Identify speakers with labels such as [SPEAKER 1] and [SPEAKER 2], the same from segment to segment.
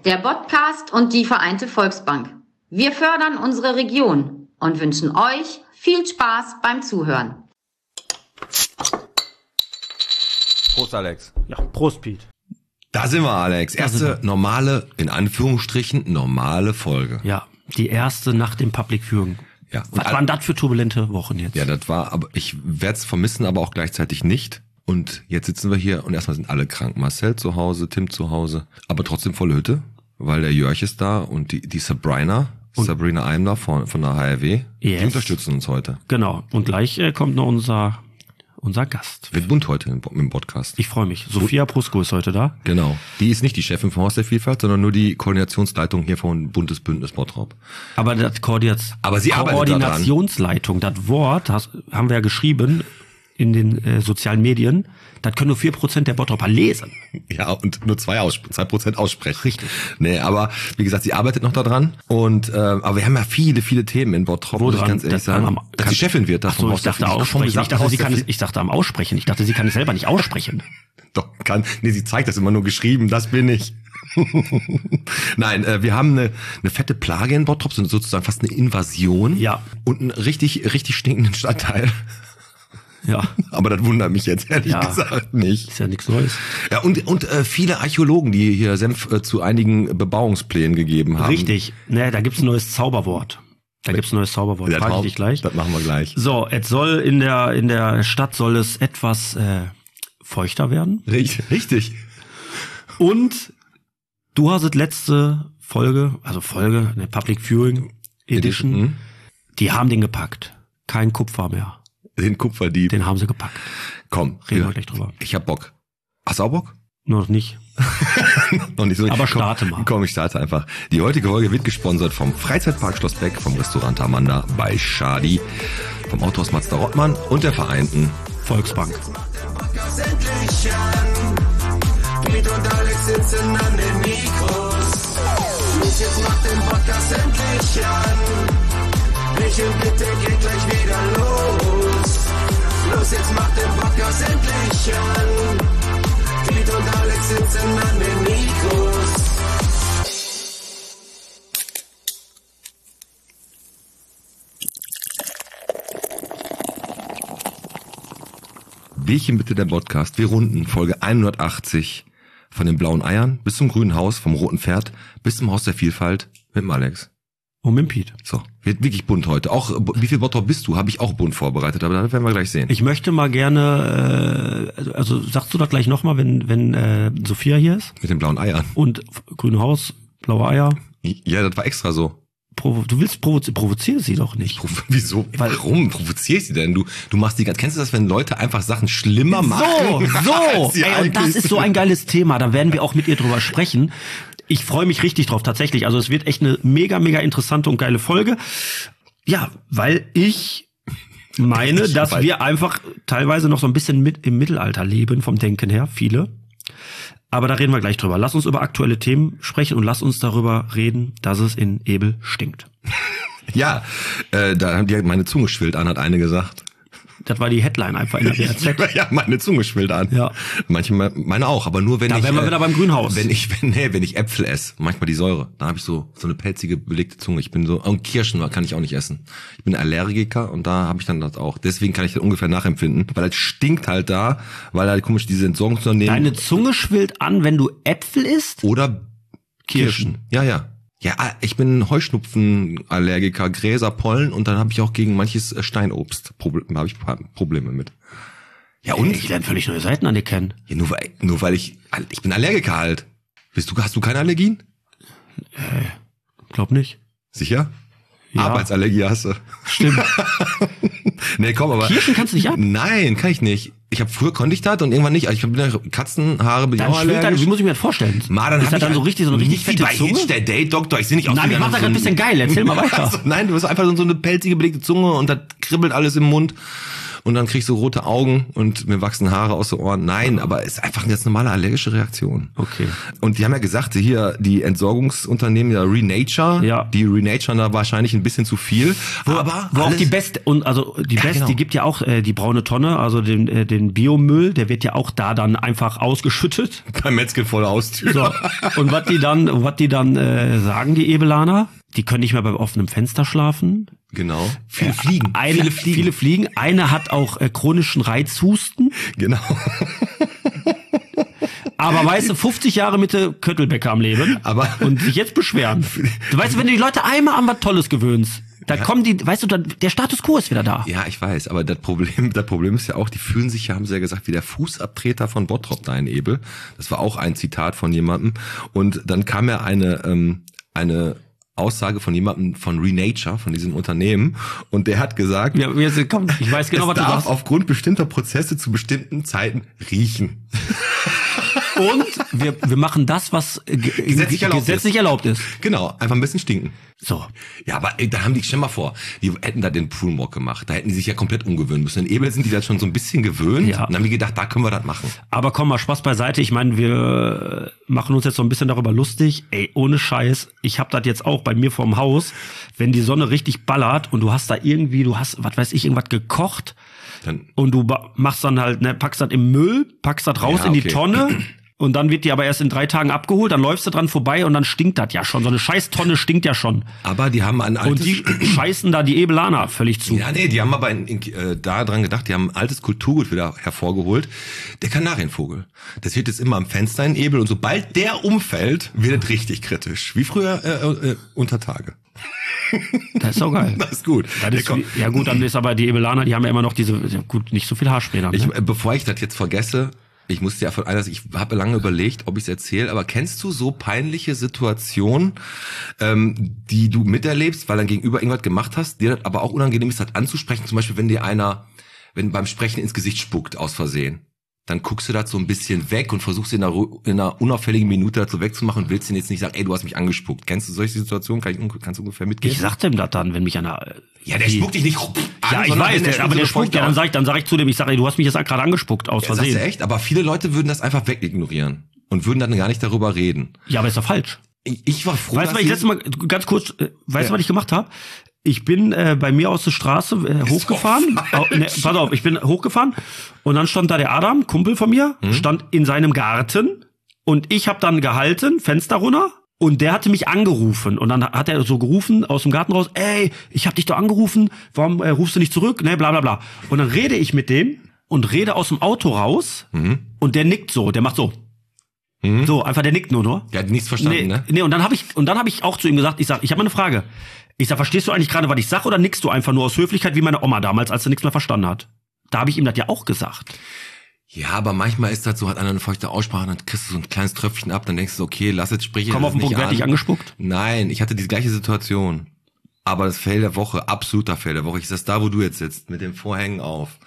[SPEAKER 1] der Podcast und die Vereinte Volksbank. Wir fördern unsere Region und wünschen euch viel Spaß beim Zuhören.
[SPEAKER 2] Prost, Alex.
[SPEAKER 3] Ja, Prost, Piet.
[SPEAKER 2] Da sind wir, Alex. Erste normale, in Anführungsstrichen, normale Folge.
[SPEAKER 3] Ja, die erste nach dem Public Viewing.
[SPEAKER 2] Ja.
[SPEAKER 3] Was waren das für turbulente Wochen jetzt?
[SPEAKER 2] Ja, das war, aber ich werde es vermissen, aber auch gleichzeitig nicht. Und jetzt sitzen wir hier und erstmal sind alle krank. Marcel zu Hause, Tim zu Hause, aber trotzdem voll Hütte, weil der Jörg ist da und die Sabrina Eimler von der HRW,
[SPEAKER 3] yes.
[SPEAKER 2] Die unterstützen uns heute.
[SPEAKER 3] Genau. Und gleich kommt noch unser Gast.
[SPEAKER 2] Wird bunt heute im Podcast.
[SPEAKER 3] Ich freue mich. Sophia Prusko ist heute da.
[SPEAKER 2] Genau. Die ist nicht die Chefin vom Haus der Vielfalt, sondern nur die Koordinationsleitung hier von Bundesbündnis Bottrop.
[SPEAKER 3] Aber das
[SPEAKER 2] Aber sie arbeitet
[SPEAKER 3] Koordinationsleitung, das Wort haben wir ja geschrieben in den sozialen Medien. Das können nur 4% der Bottroper lesen.
[SPEAKER 2] Ja, und nur 2% aussprechen.
[SPEAKER 3] Richtig.
[SPEAKER 2] Nee, aber wie gesagt, sie arbeitet noch daran. Und aber wir haben ja viele Themen in Bottrop, muss ich ganz ehrlich sagen. Dass die Chefin wird.
[SPEAKER 3] Ach so, ich dachte aussprechen. Ich dachte am Aussprechen. Ich dachte, sie kann es selber nicht aussprechen.
[SPEAKER 2] Doch, sie zeigt das immer nur geschrieben, das bin ich. Nein, wir haben eine fette Plage in Bottrop, sozusagen fast eine Invasion.
[SPEAKER 3] Ja.
[SPEAKER 2] Und einen richtig stinkenden Stadtteil.
[SPEAKER 3] Ja.
[SPEAKER 2] Aber das wundert mich jetzt ehrlich gesagt nicht.
[SPEAKER 3] Ist ja nichts Neues.
[SPEAKER 2] Ja, und viele Archäologen, die hier Senf zu einigen Bebauungsplänen gegeben haben.
[SPEAKER 3] Richtig. Ne, da gibt's ein neues Zauberwort. Frage ich dich gleich.
[SPEAKER 2] Das machen wir gleich.
[SPEAKER 3] So, es soll in der Stadt soll es etwas feuchter werden.
[SPEAKER 2] Richtig.
[SPEAKER 3] Und du hast letzte Folge, eine Public Viewing Edition, die haben den gepackt. Kein Kupfer mehr.
[SPEAKER 2] Den Kupferdieb.
[SPEAKER 3] Den haben sie gepackt.
[SPEAKER 2] Komm.
[SPEAKER 3] Reden wir gleich drüber.
[SPEAKER 2] Ich hab Bock. Hast du auch Bock?
[SPEAKER 3] Noch nicht.
[SPEAKER 2] Noch nicht so.
[SPEAKER 3] Aber starte mal.
[SPEAKER 2] Komm, ich starte einfach. Die heutige Folge wird gesponsert vom Freizeitpark Schloss Beck, vom Restaurant Amanda bei Schadi, vom Autohaus Mazda Rottmann und der Vereinten
[SPEAKER 3] Volksbank.
[SPEAKER 4] Piet und Alex sitzen an den Mikros. Los, jetzt macht den Podcast endlich an. Michel, bitte geht gleich wieder los. Los, jetzt macht den Podcast endlich an. Piet und Alex sitzen an den Mikros.
[SPEAKER 2] Bierchen bitte, der Podcast. Wir runden Folge 180 von den blauen Eiern bis zum grünen Haus, vom roten Pferd bis zum Haus der Vielfalt mit dem Alex.
[SPEAKER 3] Und mit dem Piet.
[SPEAKER 2] So, wird wirklich bunt heute. Auch, wie viel Bottrop bist du? Habe ich auch bunt vorbereitet, aber das werden wir gleich sehen.
[SPEAKER 3] Ich möchte mal gerne, also sagst du das gleich nochmal, wenn Sophia hier ist?
[SPEAKER 2] Mit den blauen Eiern.
[SPEAKER 3] Und grüne Haus, blaue Eier.
[SPEAKER 2] Ja, das war extra so.
[SPEAKER 3] Du willst provoziere sie doch nicht.
[SPEAKER 2] Wieso? Warum provoziere ich sie denn? Du machst kennst du das, wenn Leute einfach Sachen schlimmer machen?
[SPEAKER 3] So. Ey, und das ist so ein geiles Thema. Da werden wir auch mit ihr drüber sprechen. Ich freue mich richtig drauf, tatsächlich. Also es wird echt eine mega interessante und geile Folge. Ja, weil ich meine, dass wir einfach teilweise noch so ein bisschen mit im Mittelalter leben, vom Denken her, viele. Aber da reden wir gleich drüber. Lass uns über aktuelle Themen sprechen und lass uns darüber reden, dass es in Ebel stinkt.
[SPEAKER 2] Ja, da haben die meine Zunge schwillt an, hat eine gesagt.
[SPEAKER 3] Das war die Headline einfach in der WRZ.
[SPEAKER 2] Ja, meine Zunge schwillt an.
[SPEAKER 3] Ja.
[SPEAKER 2] Manche meine auch, aber nur wenn
[SPEAKER 3] da wären wir wieder beim Grünhaus.
[SPEAKER 2] Wenn ich Äpfel esse, manchmal die Säure, da habe ich so eine pelzige, belegte Zunge. Ich bin so, und Kirschen kann ich auch nicht essen. Ich bin Allergiker und da habe ich dann das auch. Deswegen kann ich das ungefähr nachempfinden, weil es stinkt halt da, weil halt komisch diese Entsorgungsunternehmen.
[SPEAKER 3] Deine Zunge schwillt an, wenn du Äpfel isst?
[SPEAKER 2] Oder Kirschen. Ja. Ja, ich bin Heuschnupfenallergiker, Gräser, Pollen und dann habe ich auch gegen manches Steinobst Probleme mit. Ja, und?
[SPEAKER 3] Ich lerne völlig neue Seiten an dir kennen.
[SPEAKER 2] Ja, nur weil ich bin Allergiker halt. Hast du keine Allergien?
[SPEAKER 3] Glaub nicht.
[SPEAKER 2] Sicher?
[SPEAKER 3] Ja.
[SPEAKER 2] Arbeitsallergie hast du.
[SPEAKER 3] Stimmt.
[SPEAKER 2] Nee, komm, aber.
[SPEAKER 3] Kirschen kannst du nicht ab?
[SPEAKER 2] Nein, kann ich nicht. Früher konnte ich das und irgendwann nicht. Also ich bin ja Katzenhaare, bin ich auch allergisch.
[SPEAKER 3] Wie muss ich mir das vorstellen?
[SPEAKER 2] Dann
[SPEAKER 3] ist das dann so eine richtig fette
[SPEAKER 2] bei
[SPEAKER 3] Zunge?
[SPEAKER 2] Hitch, der Date-Doktor. Ich sehe nicht aus.
[SPEAKER 3] Nein, ich mach das gerade ein bisschen geil. Erzähl mal weiter.
[SPEAKER 2] Also, nein, du hast einfach so eine pelzige, belegte Zunge und das kribbelt alles im Mund. und dann krieg ich so rote Augen und mir wachsen Haare aus den Ohren. Nein, aber ist einfach eine ganz normale allergische Reaktion.
[SPEAKER 3] Okay.
[SPEAKER 2] Und die haben ja gesagt, hier die Entsorgungsunternehmen, ja Renature, die renaturen da wahrscheinlich ein bisschen zu viel.
[SPEAKER 3] Wo auch die Best, und also die Best,
[SPEAKER 2] genau.
[SPEAKER 3] Die gibt ja auch die braune Tonne, also den Biomüll, der wird ja auch da dann einfach ausgeschüttet.
[SPEAKER 2] Beim Metzger vor der Haustür.
[SPEAKER 3] So. Und was die dann sagen, die Ebelaner, die können nicht mehr bei offenem Fenster schlafen.
[SPEAKER 2] Genau. Viele Fliegen.
[SPEAKER 3] Viele Fliegen. Eine hat auch chronischen Reizhusten.
[SPEAKER 2] Genau.
[SPEAKER 3] Aber weißt du, 50 Jahre mit der Köttelbäcker am Leben und sich jetzt beschweren. Du weißt, wenn du die Leute einmal an was Tolles gewöhnst, da kommen die, weißt du, der Status quo ist wieder da.
[SPEAKER 2] Ja, ich weiß, aber das Problem ist ja auch, die fühlen sich ja, haben sie ja gesagt, wie der Fußabtreter von Bottrop da in Ebel. Das war auch ein Zitat von jemandem. Und dann kam ja eine Aussage von jemandem von Renature, von diesem Unternehmen, und der hat gesagt,
[SPEAKER 3] ja, ich weiß genau, was du sagst.
[SPEAKER 2] Aufgrund bestimmter Prozesse zu bestimmten Zeiten riechen.
[SPEAKER 3] Und wir machen das, was gesetzlich erlaubt ist.
[SPEAKER 2] Genau, einfach ein bisschen stinken.
[SPEAKER 3] So.
[SPEAKER 2] Ja, aber da haben die, stell mal vor, die hätten da den Poolwalk gemacht. Da hätten die sich ja komplett umgewöhnen müssen. In Ebel sind die da schon so ein bisschen gewöhnt.
[SPEAKER 3] Ja.
[SPEAKER 2] Und dann haben die gedacht, da können wir das machen.
[SPEAKER 3] Aber komm mal, Spaß beiseite. Ich meine, wir machen uns jetzt so ein bisschen darüber lustig. Ey, ohne Scheiß. Ich hab das jetzt auch bei mir vorm Haus. Wenn die Sonne richtig ballert und du hast da irgendwie, was weiß ich, irgendwas gekocht. Und du machst dann halt, packst das im Müll, packst das raus in die Tonne. Und dann wird die aber erst in 3 Tagen abgeholt, dann läufst du dran vorbei und dann stinkt das ja schon. So eine Scheißtonne stinkt ja schon.
[SPEAKER 2] Aber die haben ein altes...
[SPEAKER 3] Und die scheißen da die Ebelaner völlig zu.
[SPEAKER 2] Ja, nee, die haben aber da dran gedacht, die haben ein altes Kulturgut wieder hervorgeholt. Der Kanarienvogel. Das wird jetzt immer am Fenster in Ebel und sobald der umfällt, wird es richtig kritisch. Wie früher unter Tage.
[SPEAKER 3] Das ist auch geil.
[SPEAKER 2] Das ist gut.
[SPEAKER 3] Ja gut, dann ist aber die Ebelaner, die haben ja immer noch nicht so viel Haarspray dann. Ne?
[SPEAKER 2] Bevor ich das jetzt vergesse... Ich musste ja von einer, ich habe lange überlegt, ob ich es erzähle, aber kennst du so peinliche Situationen, die du miterlebst, weil dann gegenüber irgendwas gemacht hast, dir das aber auch unangenehm ist, das anzusprechen, zum Beispiel wenn beim Sprechen ins Gesicht spuckt aus Versehen. Dann guckst du das so ein bisschen weg und versuchst in einer unauffälligen Minute das so wegzumachen und willst den jetzt nicht sagen, ey, du hast mich angespuckt. Kennst du solche Situationen? Kannst du ungefähr mitgeben?
[SPEAKER 3] Ich sag dem das dann, wenn mich einer...
[SPEAKER 2] Ja, der spuckt dich nicht an.
[SPEAKER 3] Ja, ich weiß, aber der spuckt, dann sag ich zu dem, ey, du hast mich jetzt gerade angespuckt aus Versehen.
[SPEAKER 2] Sagst du echt? Aber viele Leute würden das einfach wegignorieren und würden dann gar nicht darüber reden.
[SPEAKER 3] Ja, aber ist doch falsch.
[SPEAKER 2] Ich war froh,
[SPEAKER 3] weißt du, was ich letztes Mal, ganz kurz, was ich gemacht habe? Ich bin bei mir aus der Straße hochgefahren. Pass auf, ich bin hochgefahren und dann stand da der Adam, Kumpel von mir, stand in seinem Garten und ich habe dann gehalten, Fenster runter und der hatte mich angerufen und dann hat er so gerufen aus dem Garten raus, ey, ich hab dich doch angerufen, warum rufst du nicht zurück? Ne, bla bla bla. Und dann rede ich mit dem und rede aus dem Auto raus und der nickt so, der macht so. So, einfach der nickt nur.
[SPEAKER 2] Der hat nichts verstanden, ne?
[SPEAKER 3] Nee, und dann hab ich auch zu ihm gesagt, ich habe mal eine Frage. Ich sag, verstehst du eigentlich gerade, was ich sag, oder nickst du einfach nur aus Höflichkeit wie meine Oma damals, als sie nichts mehr verstanden hat? Da habe ich ihm das ja auch gesagt.
[SPEAKER 2] Ja, aber manchmal ist das so, hat einer eine feuchte Aussprache, dann kriegst du so ein kleines Tröpfchen ab, dann denkst du, okay, lass jetzt sprechen.
[SPEAKER 3] Komm auf den Punkt, werd dich angespuckt?
[SPEAKER 2] Nein, ich hatte die gleiche Situation. Aber das Fail der Woche, absoluter Fail der Woche. Ich saß da, wo du jetzt sitzt, mit den Vorhängen auf.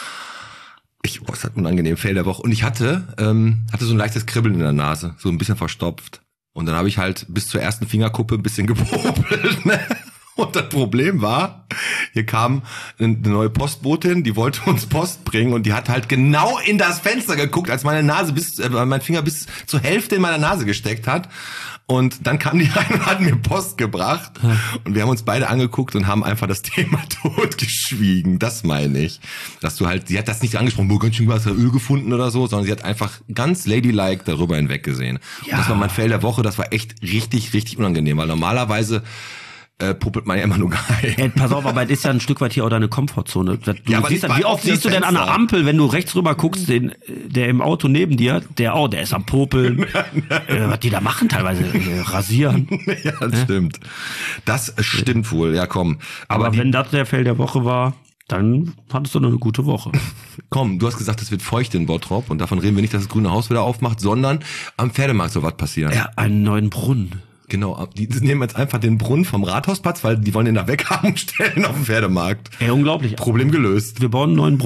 [SPEAKER 2] Es hat unangenehm, Fail der Woche. Und ich hatte so ein leichtes Kribbeln in der Nase, so ein bisschen verstopft. Und dann habe ich halt bis zur ersten Fingerkuppe ein bisschen gepopelt, ne? Und das Problem war, hier kam eine neue Postbotin, die wollte uns Post bringen und die hat halt genau in das Fenster geguckt, als meine Nase mein Finger bis zur Hälfte in meiner Nase gesteckt hat. Und dann kam die rein und hat mir Post gebracht. Und wir haben uns beide angeguckt und haben einfach das Thema totgeschwiegen. Das meine ich. Dass du halt, sie hat das nicht angesprochen, wo ganz schön was Öl gefunden oder so, sondern sie hat einfach ganz ladylike darüber hinweggesehen. Ja. Und das war mein Fail der Woche, das war echt richtig, richtig unangenehm, weil normalerweise puppelt man ja immer nur geil.
[SPEAKER 3] Pass auf, aber das ist ja ein Stück weit hier auch deine Komfortzone. Wie oft siehst du denn an der
[SPEAKER 2] Fenster.
[SPEAKER 3] Ampel, wenn du rechts rüber guckst, der im Auto neben dir, der ist am Popeln. Was die da machen teilweise, rasieren.
[SPEAKER 2] Ja, das stimmt. Das stimmt wohl, ja komm.
[SPEAKER 3] Aber wenn das der Fail der Woche war, dann hattest du noch eine gute Woche.
[SPEAKER 2] Komm, du hast gesagt, es wird feucht in Bottrop und davon reden wir nicht, dass das Grüne Haus wieder aufmacht, sondern am Pferdemarkt soll was passieren.
[SPEAKER 3] Ja, einen neuen Brunnen.
[SPEAKER 2] Genau, die nehmen jetzt einfach den Brunnen vom Rathausplatz, weil die wollen den da weghaben und stellen auf den Pferdemarkt.
[SPEAKER 3] Ey, unglaublich.
[SPEAKER 2] Problem gelöst.
[SPEAKER 3] Wir bauen einen neuen Brunnen.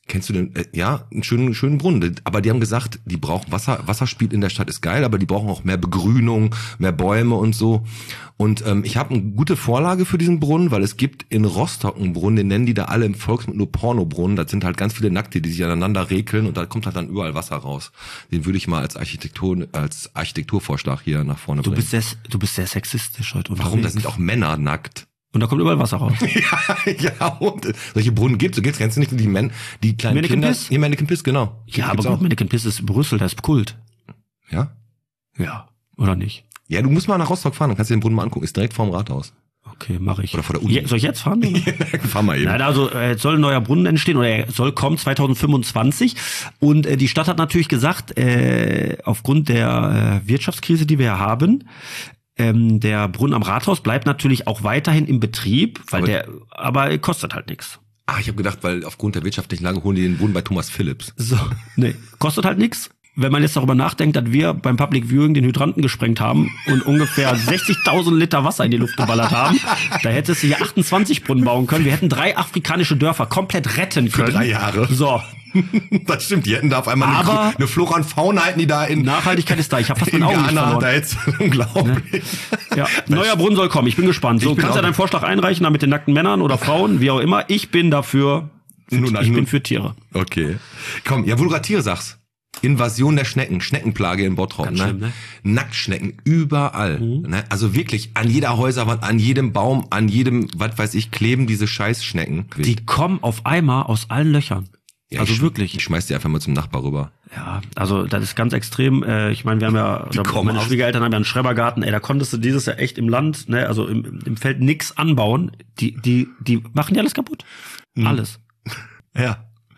[SPEAKER 2] Kennst du den? Ja, einen schönen Brunnen. Aber die haben gesagt, die brauchen Wasserspiel in der Stadt ist geil, aber die brauchen auch mehr Begrünung, mehr Bäume und so. Und ich habe eine gute Vorlage für diesen Brunnen, weil es gibt in Rostock einen Brunnen, den nennen die da alle im Volksmund nur Pornobrunnen. Das sind halt ganz viele Nackte, die sich aneinander rekeln und da kommt halt dann überall Wasser raus. Den würde ich mal als Architekturvorschlag hier nach vorne bringen.
[SPEAKER 3] Du bist sehr sexistisch heute unterwegs.
[SPEAKER 2] Warum? Da sind auch Männer nackt.
[SPEAKER 3] Und da kommt überall Wasser raus.
[SPEAKER 2] Ja, und solche Brunnen kennst du nicht die kleinen
[SPEAKER 3] Mannequin
[SPEAKER 2] Kinder?
[SPEAKER 3] Piss?
[SPEAKER 2] Nee, Mannequin Piss, genau.
[SPEAKER 3] Ja, aber gut, Mannequin Piss ist in Brüssel, das ist Kult.
[SPEAKER 2] Ja?
[SPEAKER 3] Ja, oder nicht?
[SPEAKER 2] Ja, du musst mal nach Rostock fahren, dann kannst du den Brunnen mal angucken. Ist direkt vorm Rathaus.
[SPEAKER 3] Okay, mache ich.
[SPEAKER 2] Oder vor der Uni.
[SPEAKER 3] Soll ich jetzt fahren?
[SPEAKER 2] Fahr mal eben.
[SPEAKER 3] Nein, also jetzt soll ein neuer Brunnen entstehen oder er soll kommen 2025 und die Stadt hat natürlich gesagt, aufgrund der Wirtschaftskrise, die wir ja haben, der Brunnen am Rathaus bleibt natürlich auch weiterhin im Betrieb, weil aber er kostet halt nichts.
[SPEAKER 2] Ah, ich habe gedacht, weil aufgrund der wirtschaftlichen Lage holen die den Brunnen bei Thomas Phillips.
[SPEAKER 3] So, nee, kostet halt nichts. Wenn man jetzt darüber nachdenkt, dass wir beim Public Viewing den Hydranten gesprengt haben und ungefähr 60.000 Liter Wasser in die Luft geballert haben, da hättest du hier 28 Brunnen bauen können. Wir hätten 3 afrikanische Dörfer komplett retten können.
[SPEAKER 2] Für 3 Jahre.
[SPEAKER 3] So.
[SPEAKER 2] Das stimmt, die hätten da auf einmal eine Flora und Fauna hätten die da in
[SPEAKER 3] Nachhaltigkeit ist da. Ich habe fast mein Auge nicht verloren.
[SPEAKER 2] Da jetzt unglaublich.
[SPEAKER 3] Ja, neuer Brunnen soll kommen. Ich bin gespannt. So, kannst ja deinen Vorschlag einreichen, da mit den nackten Männern oder Frauen, wie auch immer. Ich bin dafür. Ich bin für Tiere.
[SPEAKER 2] Okay. Komm, ja, wo du gerade Tiere sagst. Invasion der Schnecken, Schneckenplage in Bottrop.
[SPEAKER 3] Ganz schlimm, ne?
[SPEAKER 2] Nacktschnecken, überall. Ne? Also wirklich, an jeder Häuserwand, an jedem Baum, an jedem, was weiß ich, kleben diese Scheißschnecken.
[SPEAKER 3] Die kommen auf einmal aus allen Löchern.
[SPEAKER 2] Ja,
[SPEAKER 3] also wirklich.
[SPEAKER 2] Ich schmeiß die einfach mal zum Nachbar rüber.
[SPEAKER 3] Ja, also das ist ganz extrem. Ich meine, wir haben ja, meine Schwiegereltern haben ja einen Schrebergarten. Ey, da konntest du dieses Jahr echt im Land, ne, also im Feld nix anbauen. Die machen ja alles kaputt. Alles.
[SPEAKER 2] Ja.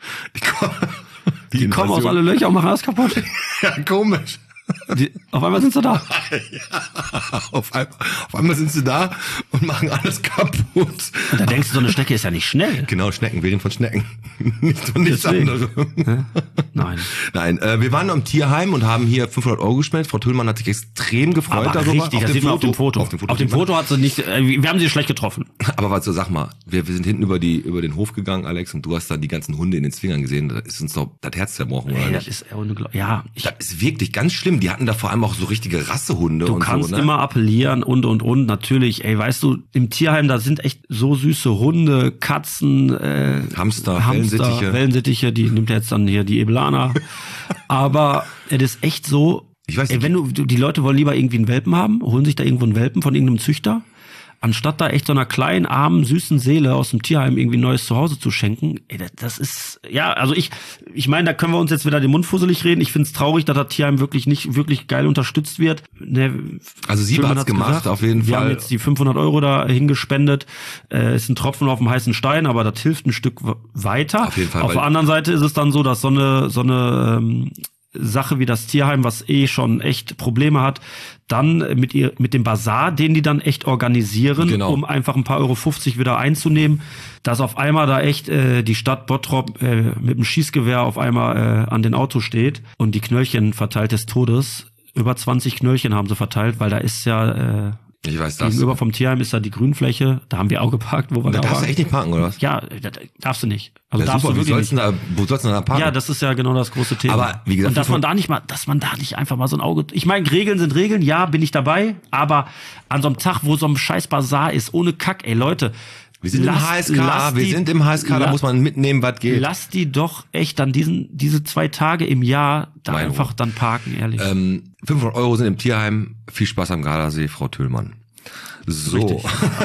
[SPEAKER 3] Die kommen aus alle Löcher und machen alles kaputt.
[SPEAKER 2] Ja, komisch.
[SPEAKER 3] Auf einmal sind sie da.
[SPEAKER 2] Ja, auf einmal sind sie da und machen alles kaputt.
[SPEAKER 3] Und da denkst du, so eine Schnecke ist ja nicht schnell.
[SPEAKER 2] Genau, Schnecken, wir reden von Schnecken. Nichts anderes.
[SPEAKER 3] Nein.
[SPEAKER 2] Nein, wir waren im Tierheim und haben hier 500 € gespendet. Frau Tüllmann hat sich extrem gefreut
[SPEAKER 3] aber
[SPEAKER 2] darüber.
[SPEAKER 3] Richtig, das sieht man auf dem Foto. Auf dem Foto hat sie nicht, wir haben sie schlecht getroffen.
[SPEAKER 2] Aber was so, sag mal, wir sind hinten über den Hof gegangen, Alex, und du hast dann die ganzen Hunde in den Zwingern gesehen. Das ist uns doch das Herz zerbrochen, oder nicht?
[SPEAKER 3] Das ist unglaublich. Das
[SPEAKER 2] ist wirklich ganz schlimm. Die hatten da vor allem auch so richtige Rassehunde.
[SPEAKER 3] Du kannst immer appellieren und. Natürlich, ey, weißt du, im Tierheim, da sind echt so süße Hunde, Katzen,
[SPEAKER 2] Hamster,
[SPEAKER 3] Wellensittiche, die nimmt jetzt dann hier die Ebelana. Aber es ist echt so,
[SPEAKER 2] ich weiß nicht.
[SPEAKER 3] Ey, wenn die Leute wollen lieber irgendwie einen Welpen haben, holen sich da irgendwo einen Welpen von irgendeinem Züchter, anstatt da echt so einer kleinen, armen, süßen Seele aus dem Tierheim irgendwie ein neues Zuhause zu schenken. Ey, das ist, ja, also ich meine, da können wir uns jetzt wieder den Mund fusselig reden. Ich find's traurig, dass das Tierheim wirklich nicht wirklich geil unterstützt wird. Ne,
[SPEAKER 2] also sie hat's gemacht, gesagt, auf jeden Fall.
[SPEAKER 3] Wir haben jetzt die 500 € da hingespendet. Ist ein Tropfen auf dem heißen Stein, aber das hilft ein Stück weiter.
[SPEAKER 2] Auf jeden Fall.
[SPEAKER 3] Auf der anderen Seite ist es dann so, dass so eine Sache wie das Tierheim, was schon echt Probleme hat, dann mit dem Bazar, den die dann echt organisieren, genau, um einfach ein paar €50 wieder einzunehmen, dass auf einmal da echt die Stadt Bottrop mit dem Schießgewehr auf einmal an den Auto steht und die Knöllchen verteilt des Todes. Über 20 Knöllchen haben sie verteilt, weil da ist ja
[SPEAKER 2] ich weiß das.
[SPEAKER 3] Gegenüber vom Tierheim ist da die Grünfläche. Da haben wir auch geparkt, wo wir da waren.
[SPEAKER 2] Da darfst du echt nicht parken, oder was?
[SPEAKER 3] Ja, darfst du nicht. Also
[SPEAKER 2] ja,
[SPEAKER 3] darfst
[SPEAKER 2] super,
[SPEAKER 3] du wirklich nicht.
[SPEAKER 2] Wo sollst du da parken?
[SPEAKER 3] Ja, das ist ja genau das große Thema.
[SPEAKER 2] Aber wie gesagt,
[SPEAKER 3] und dass man da nicht einfach mal so ein Auge. Ich meine, Regeln sind Regeln, ja, bin ich dabei. Aber an so einem Tag, wo so ein scheiß Bazar ist, ohne Kack, ey Leute.
[SPEAKER 2] Wir sind im HSK, da muss man mitnehmen, was geht.
[SPEAKER 3] Lass die doch echt dann diese 2 Tage im Jahr da einfach dann parken, ehrlich.
[SPEAKER 2] 500 € sind im Tierheim. Viel Spaß am Gardasee, Frau Tüllmann. So.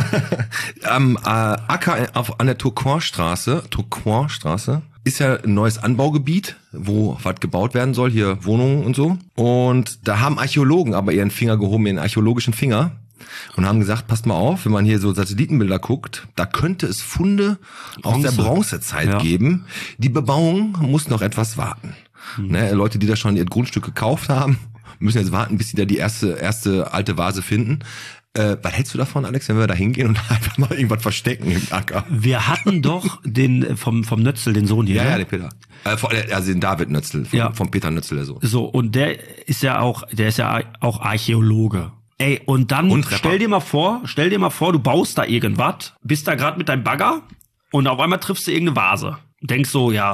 [SPEAKER 2] Am Acker an der Turquoise-Straße ist ja ein neues Anbaugebiet, wo was gebaut werden soll, hier Wohnungen und so. Und da haben Archäologen aber ihren Finger gehoben, ihren archäologischen Finger, und haben gesagt, passt mal auf, wenn man hier so Satellitenbilder guckt, da könnte es Funde aus der Bronzezeit geben. Die Bebauung muss noch etwas warten. Ne, Leute, die da schon ihr Grundstück gekauft haben, müssen jetzt warten, bis sie da die erste alte Vase finden. Was hältst du davon, Alex, wenn wir da hingehen und einfach mal irgendwas verstecken im Acker?
[SPEAKER 3] Wir hatten doch den vom Nötzel, den Sohn hier.
[SPEAKER 2] Ja, den Peter. Also den David Nötzel, vom Peter Nötzel, der Sohn. So,
[SPEAKER 3] und der ist ja auch Archäologe. Ey, und dann stell dir mal vor, du baust da irgendwas, bist da gerade mit deinem Bagger und auf einmal triffst du irgendeine Vase. Denkst so, ja,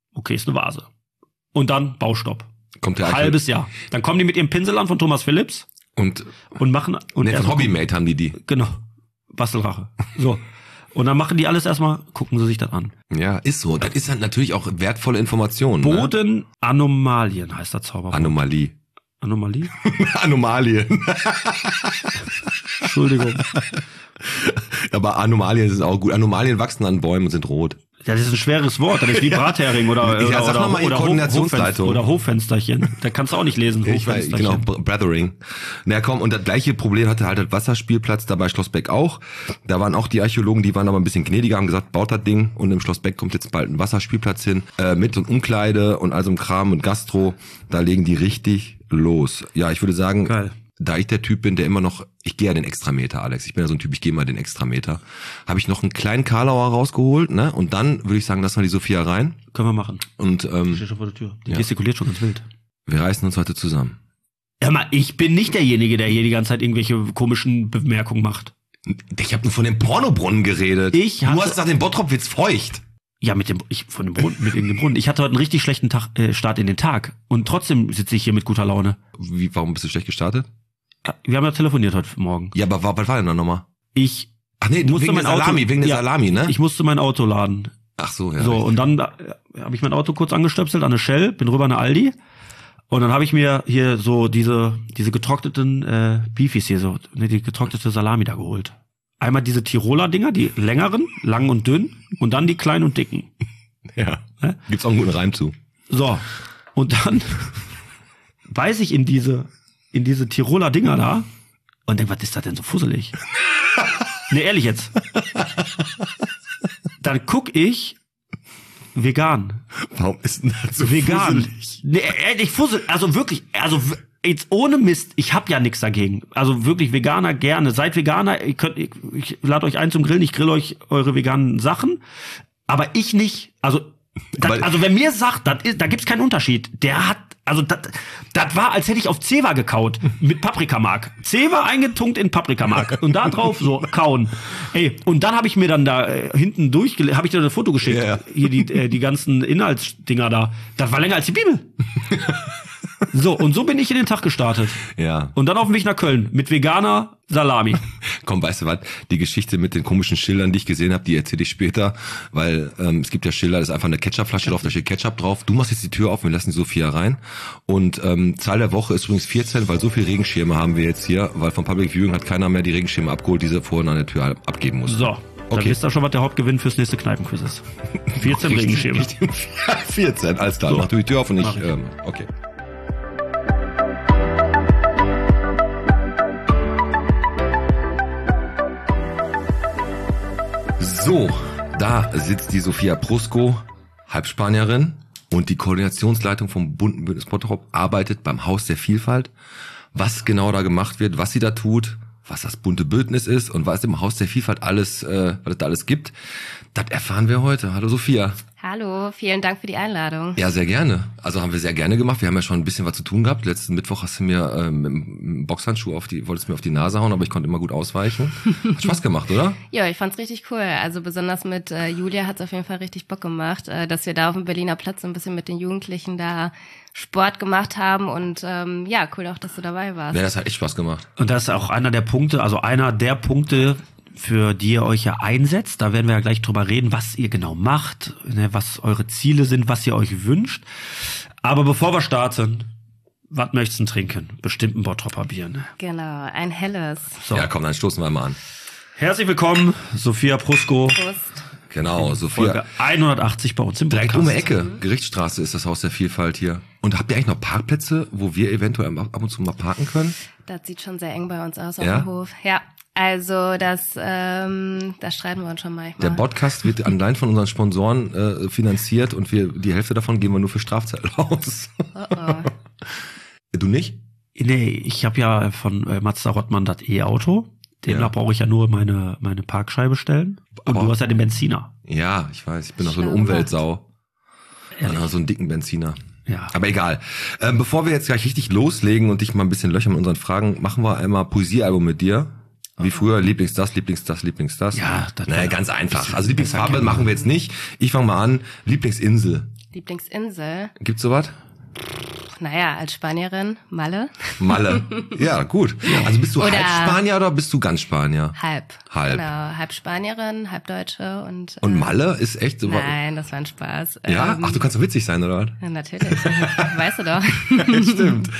[SPEAKER 3] Okay, ist eine Vase. Und dann Baustopp.
[SPEAKER 2] Kommt der
[SPEAKER 3] Halbes Jahr. Dann kommen die mit ihrem Pinsel an von Thomas Phillips
[SPEAKER 2] und
[SPEAKER 3] machen... Und
[SPEAKER 2] von Hobbymate haben die.
[SPEAKER 3] Genau. Bastelrache. So. Und dann machen die alles erstmal, gucken sie sich das an.
[SPEAKER 2] Ja, ist so. Das ist halt natürlich auch wertvolle Information.
[SPEAKER 3] Bodenanomalien heißt der Zauberwort.
[SPEAKER 2] Anomalie.
[SPEAKER 3] Anomalie?
[SPEAKER 2] Anomalien.
[SPEAKER 3] Entschuldigung.
[SPEAKER 2] Aber Anomalien sind auch gut. Anomalien wachsen an Bäumen und sind rot.
[SPEAKER 3] Das ist ein schweres Wort. Das ist wie Brathering oder
[SPEAKER 2] sag noch mal Koordinationsleitung.
[SPEAKER 3] Oder Hochfensterchen. Da kannst du auch nicht lesen.
[SPEAKER 2] Ich weiß, genau, Brathering. Na komm, und das gleiche Problem hatte halt der Wasserspielplatz da bei Schloss Beck auch. Da waren auch die Archäologen, die waren aber ein bisschen gnädiger, haben gesagt, baut das Ding und im Schloss Beck kommt jetzt bald ein Wasserspielplatz hin, mit und Umkleide und all so einem Kram und Gastro. Da legen die richtig los. Ja, ich würde sagen,
[SPEAKER 3] geil.
[SPEAKER 2] Da ich der Typ bin, der immer noch, ich gehe ja den Extrameter, Alex. Ich bin ja so ein Typ, ich gehe mal den Extrameter. Habe ich noch einen kleinen Karlauer rausgeholt, ne? Und dann würde ich sagen, lassen wir die Sophia rein.
[SPEAKER 3] Können wir machen.
[SPEAKER 2] Und
[SPEAKER 3] steht schon vor der Tür. Die gestikuliert schon ganz wild.
[SPEAKER 2] Wir reißen uns heute zusammen.
[SPEAKER 3] Ja, mal, ich bin nicht derjenige, der hier die ganze Zeit irgendwelche komischen Bemerkungen macht.
[SPEAKER 2] Ich habe nur von dem Pornobrunnen geredet. Du hast gesagt, den Bottrop wird's feucht.
[SPEAKER 3] Ja, mit dem Brunnen. Ich hatte heute einen richtig schlechten Start in den Tag. Und trotzdem sitze ich hier mit guter Laune.
[SPEAKER 2] Warum bist du schlecht gestartet?
[SPEAKER 3] Wir haben ja telefoniert heute Morgen.
[SPEAKER 2] Ja, aber was war denn da nochmal?
[SPEAKER 3] Ach
[SPEAKER 2] nee, wegen der Salami, ne?
[SPEAKER 3] Ich musste mein Auto laden.
[SPEAKER 2] Ach so, ja.
[SPEAKER 3] So, richtig. Und dann habe ich mein Auto kurz angestöpselt an eine Shell, bin rüber an eine Aldi. Und dann habe ich mir hier so diese getrockneten Beefies hier so, die getrocknete Salami da geholt. Einmal diese Tiroler Dinger, die längeren, lang und dünn, und dann die kleinen und dicken.
[SPEAKER 2] Ja. Gibt's auch einen guten Reim zu.
[SPEAKER 3] So. Und dann beiß ich in diese Tiroler Dinger da und denk, was ist das denn so fusselig? Nee, ehrlich jetzt. Dann guck ich vegan.
[SPEAKER 2] Warum ist denn das so
[SPEAKER 3] vegan?
[SPEAKER 2] Fusselig?
[SPEAKER 3] Nee, ehrlich, fusselig. Also wirklich, jetzt ohne Mist, ich hab ja nichts dagegen. Also wirklich Veganer gerne. Seid Veganer, ich lade euch ein zum Grillen, ich grill euch eure veganen Sachen. Aber ich nicht. Also wer mir sagt, da gibt's keinen Unterschied. Der hat, also das war, als hätte ich auf Zewa gekaut mit Paprikamark. Zewa eingetunkt in Paprikamark und da drauf so kauen. Ey, und dann habe ich mir dann da hinten habe ich dir ein Foto geschickt.
[SPEAKER 2] Yeah.
[SPEAKER 3] Hier die ganzen Inhaltsdinger da. Das war länger als die Bibel. So, und so bin ich in den Tag gestartet.
[SPEAKER 2] Ja.
[SPEAKER 3] Und dann auf dem Weg nach Köln mit veganer Salami.
[SPEAKER 2] Komm, weißt du was? Die Geschichte mit den komischen Schildern, die ich gesehen habe, die erzähle ich später, weil es gibt ja Schilder, das ist einfach eine Ketchupflasche drauf, da steht Ketchup drauf. Du machst jetzt die Tür auf, wir lassen die Sophia rein. Und Zahl der Woche ist übrigens 14, weil so viel Regenschirme haben wir jetzt hier, weil vom Public Viewing hat keiner mehr die Regenschirme abgeholt, die sie vorhin an der Tür abgeben mussten.
[SPEAKER 3] So. Dann wisst ihr schon, was der Hauptgewinn fürs nächste Kneipenquiz ist. 14 Regenschirme.
[SPEAKER 2] 14, alles klar. So. Mach du die Tür auf und ich, okay. So, da sitzt die Sophia Prusko, Halbspanierin, und die Koordinationsleitung vom bunten Bündnis Bottrop arbeitet beim Haus der Vielfalt. Was genau da gemacht wird, was sie da tut, was das bunte Bündnis ist und was im Haus der Vielfalt alles, was es da alles gibt, das erfahren wir heute. Hallo Sophia.
[SPEAKER 5] Hallo, vielen Dank für die Einladung.
[SPEAKER 2] Ja, sehr gerne. Also haben wir sehr gerne gemacht. Wir haben ja schon ein bisschen was zu tun gehabt. Letzten Mittwoch hast du mir mit dem Boxhandschuh wolltest mir auf die Nase hauen, aber ich konnte immer gut ausweichen. Hat Spaß gemacht, oder?
[SPEAKER 5] Ja, ich fand's richtig cool. Also besonders mit Julia hat's auf jeden Fall richtig Bock gemacht, dass wir da auf dem Berliner Platz so ein bisschen mit den Jugendlichen da Sport gemacht haben und ja, cool auch, dass du dabei warst.
[SPEAKER 2] Ja, das hat echt Spaß gemacht.
[SPEAKER 3] Und das ist auch einer der Punkte, für die ihr euch ja einsetzt. Da werden wir ja gleich drüber reden, was ihr genau macht, ne, was eure Ziele sind, was ihr euch wünscht. Aber bevor wir starten, was möchtest du trinken? Bestimmt ein Bottropper Bier, ne?
[SPEAKER 5] Genau, ein helles.
[SPEAKER 2] So. Ja, komm, dann stoßen wir mal an.
[SPEAKER 3] Herzlich willkommen, Sophia Prusko.
[SPEAKER 5] Prost.
[SPEAKER 2] Genau, Sophia.
[SPEAKER 3] Folge 180 bei uns im Podcast.
[SPEAKER 2] Direkt um die Ecke. Gerichtsstraße ist das Haus der Vielfalt hier. Und habt ihr eigentlich noch Parkplätze, wo wir eventuell ab und zu mal parken können?
[SPEAKER 5] Das sieht schon sehr eng bei uns aus auf dem Hof. Ja. Also da streiten wir uns schon manchmal.
[SPEAKER 2] Der Podcast wird allein von unseren Sponsoren finanziert und die Hälfte davon geben wir nur für Strafzettel aus.
[SPEAKER 5] Oh.
[SPEAKER 2] Du nicht?
[SPEAKER 3] Nee, ich habe ja von Mazda Rottmann das E-Auto. Demnach brauche ich ja nur meine Parkscheibe stellen. Und du hast ja den Benziner.
[SPEAKER 2] Ja, ich weiß. Ich bin auch so eine Umweltsau. So einen dicken Benziner.
[SPEAKER 3] Ja.
[SPEAKER 2] Aber egal. Bevor wir jetzt gleich richtig loslegen und dich mal ein bisschen löchern mit unseren Fragen, machen wir einmal Poesiealbum mit dir. Wie früher, Lieblings das.
[SPEAKER 3] Ja,
[SPEAKER 2] naja, ganz einfach. Also Lieblingsfarbe machen wir jetzt nicht. Ich fange mal an. Lieblingsinsel.
[SPEAKER 5] Lieblingsinsel?
[SPEAKER 2] Gibt's sowas?
[SPEAKER 5] Naja, als Spanierin, Malle.
[SPEAKER 2] Malle. Ja, gut. Also bist du
[SPEAKER 5] Oder-
[SPEAKER 2] halb Spanier oder bist du ganz Spanier?
[SPEAKER 5] Halb.
[SPEAKER 2] Halb.
[SPEAKER 5] Genau, halb Spanierin, halb Deutsche und...
[SPEAKER 2] Und Malle ist echt so...
[SPEAKER 5] Nein, das war ein Spaß.
[SPEAKER 2] Ja? Ach, du kannst so witzig sein, oder was?
[SPEAKER 5] Ja, natürlich. Weißt du doch.
[SPEAKER 2] Stimmt.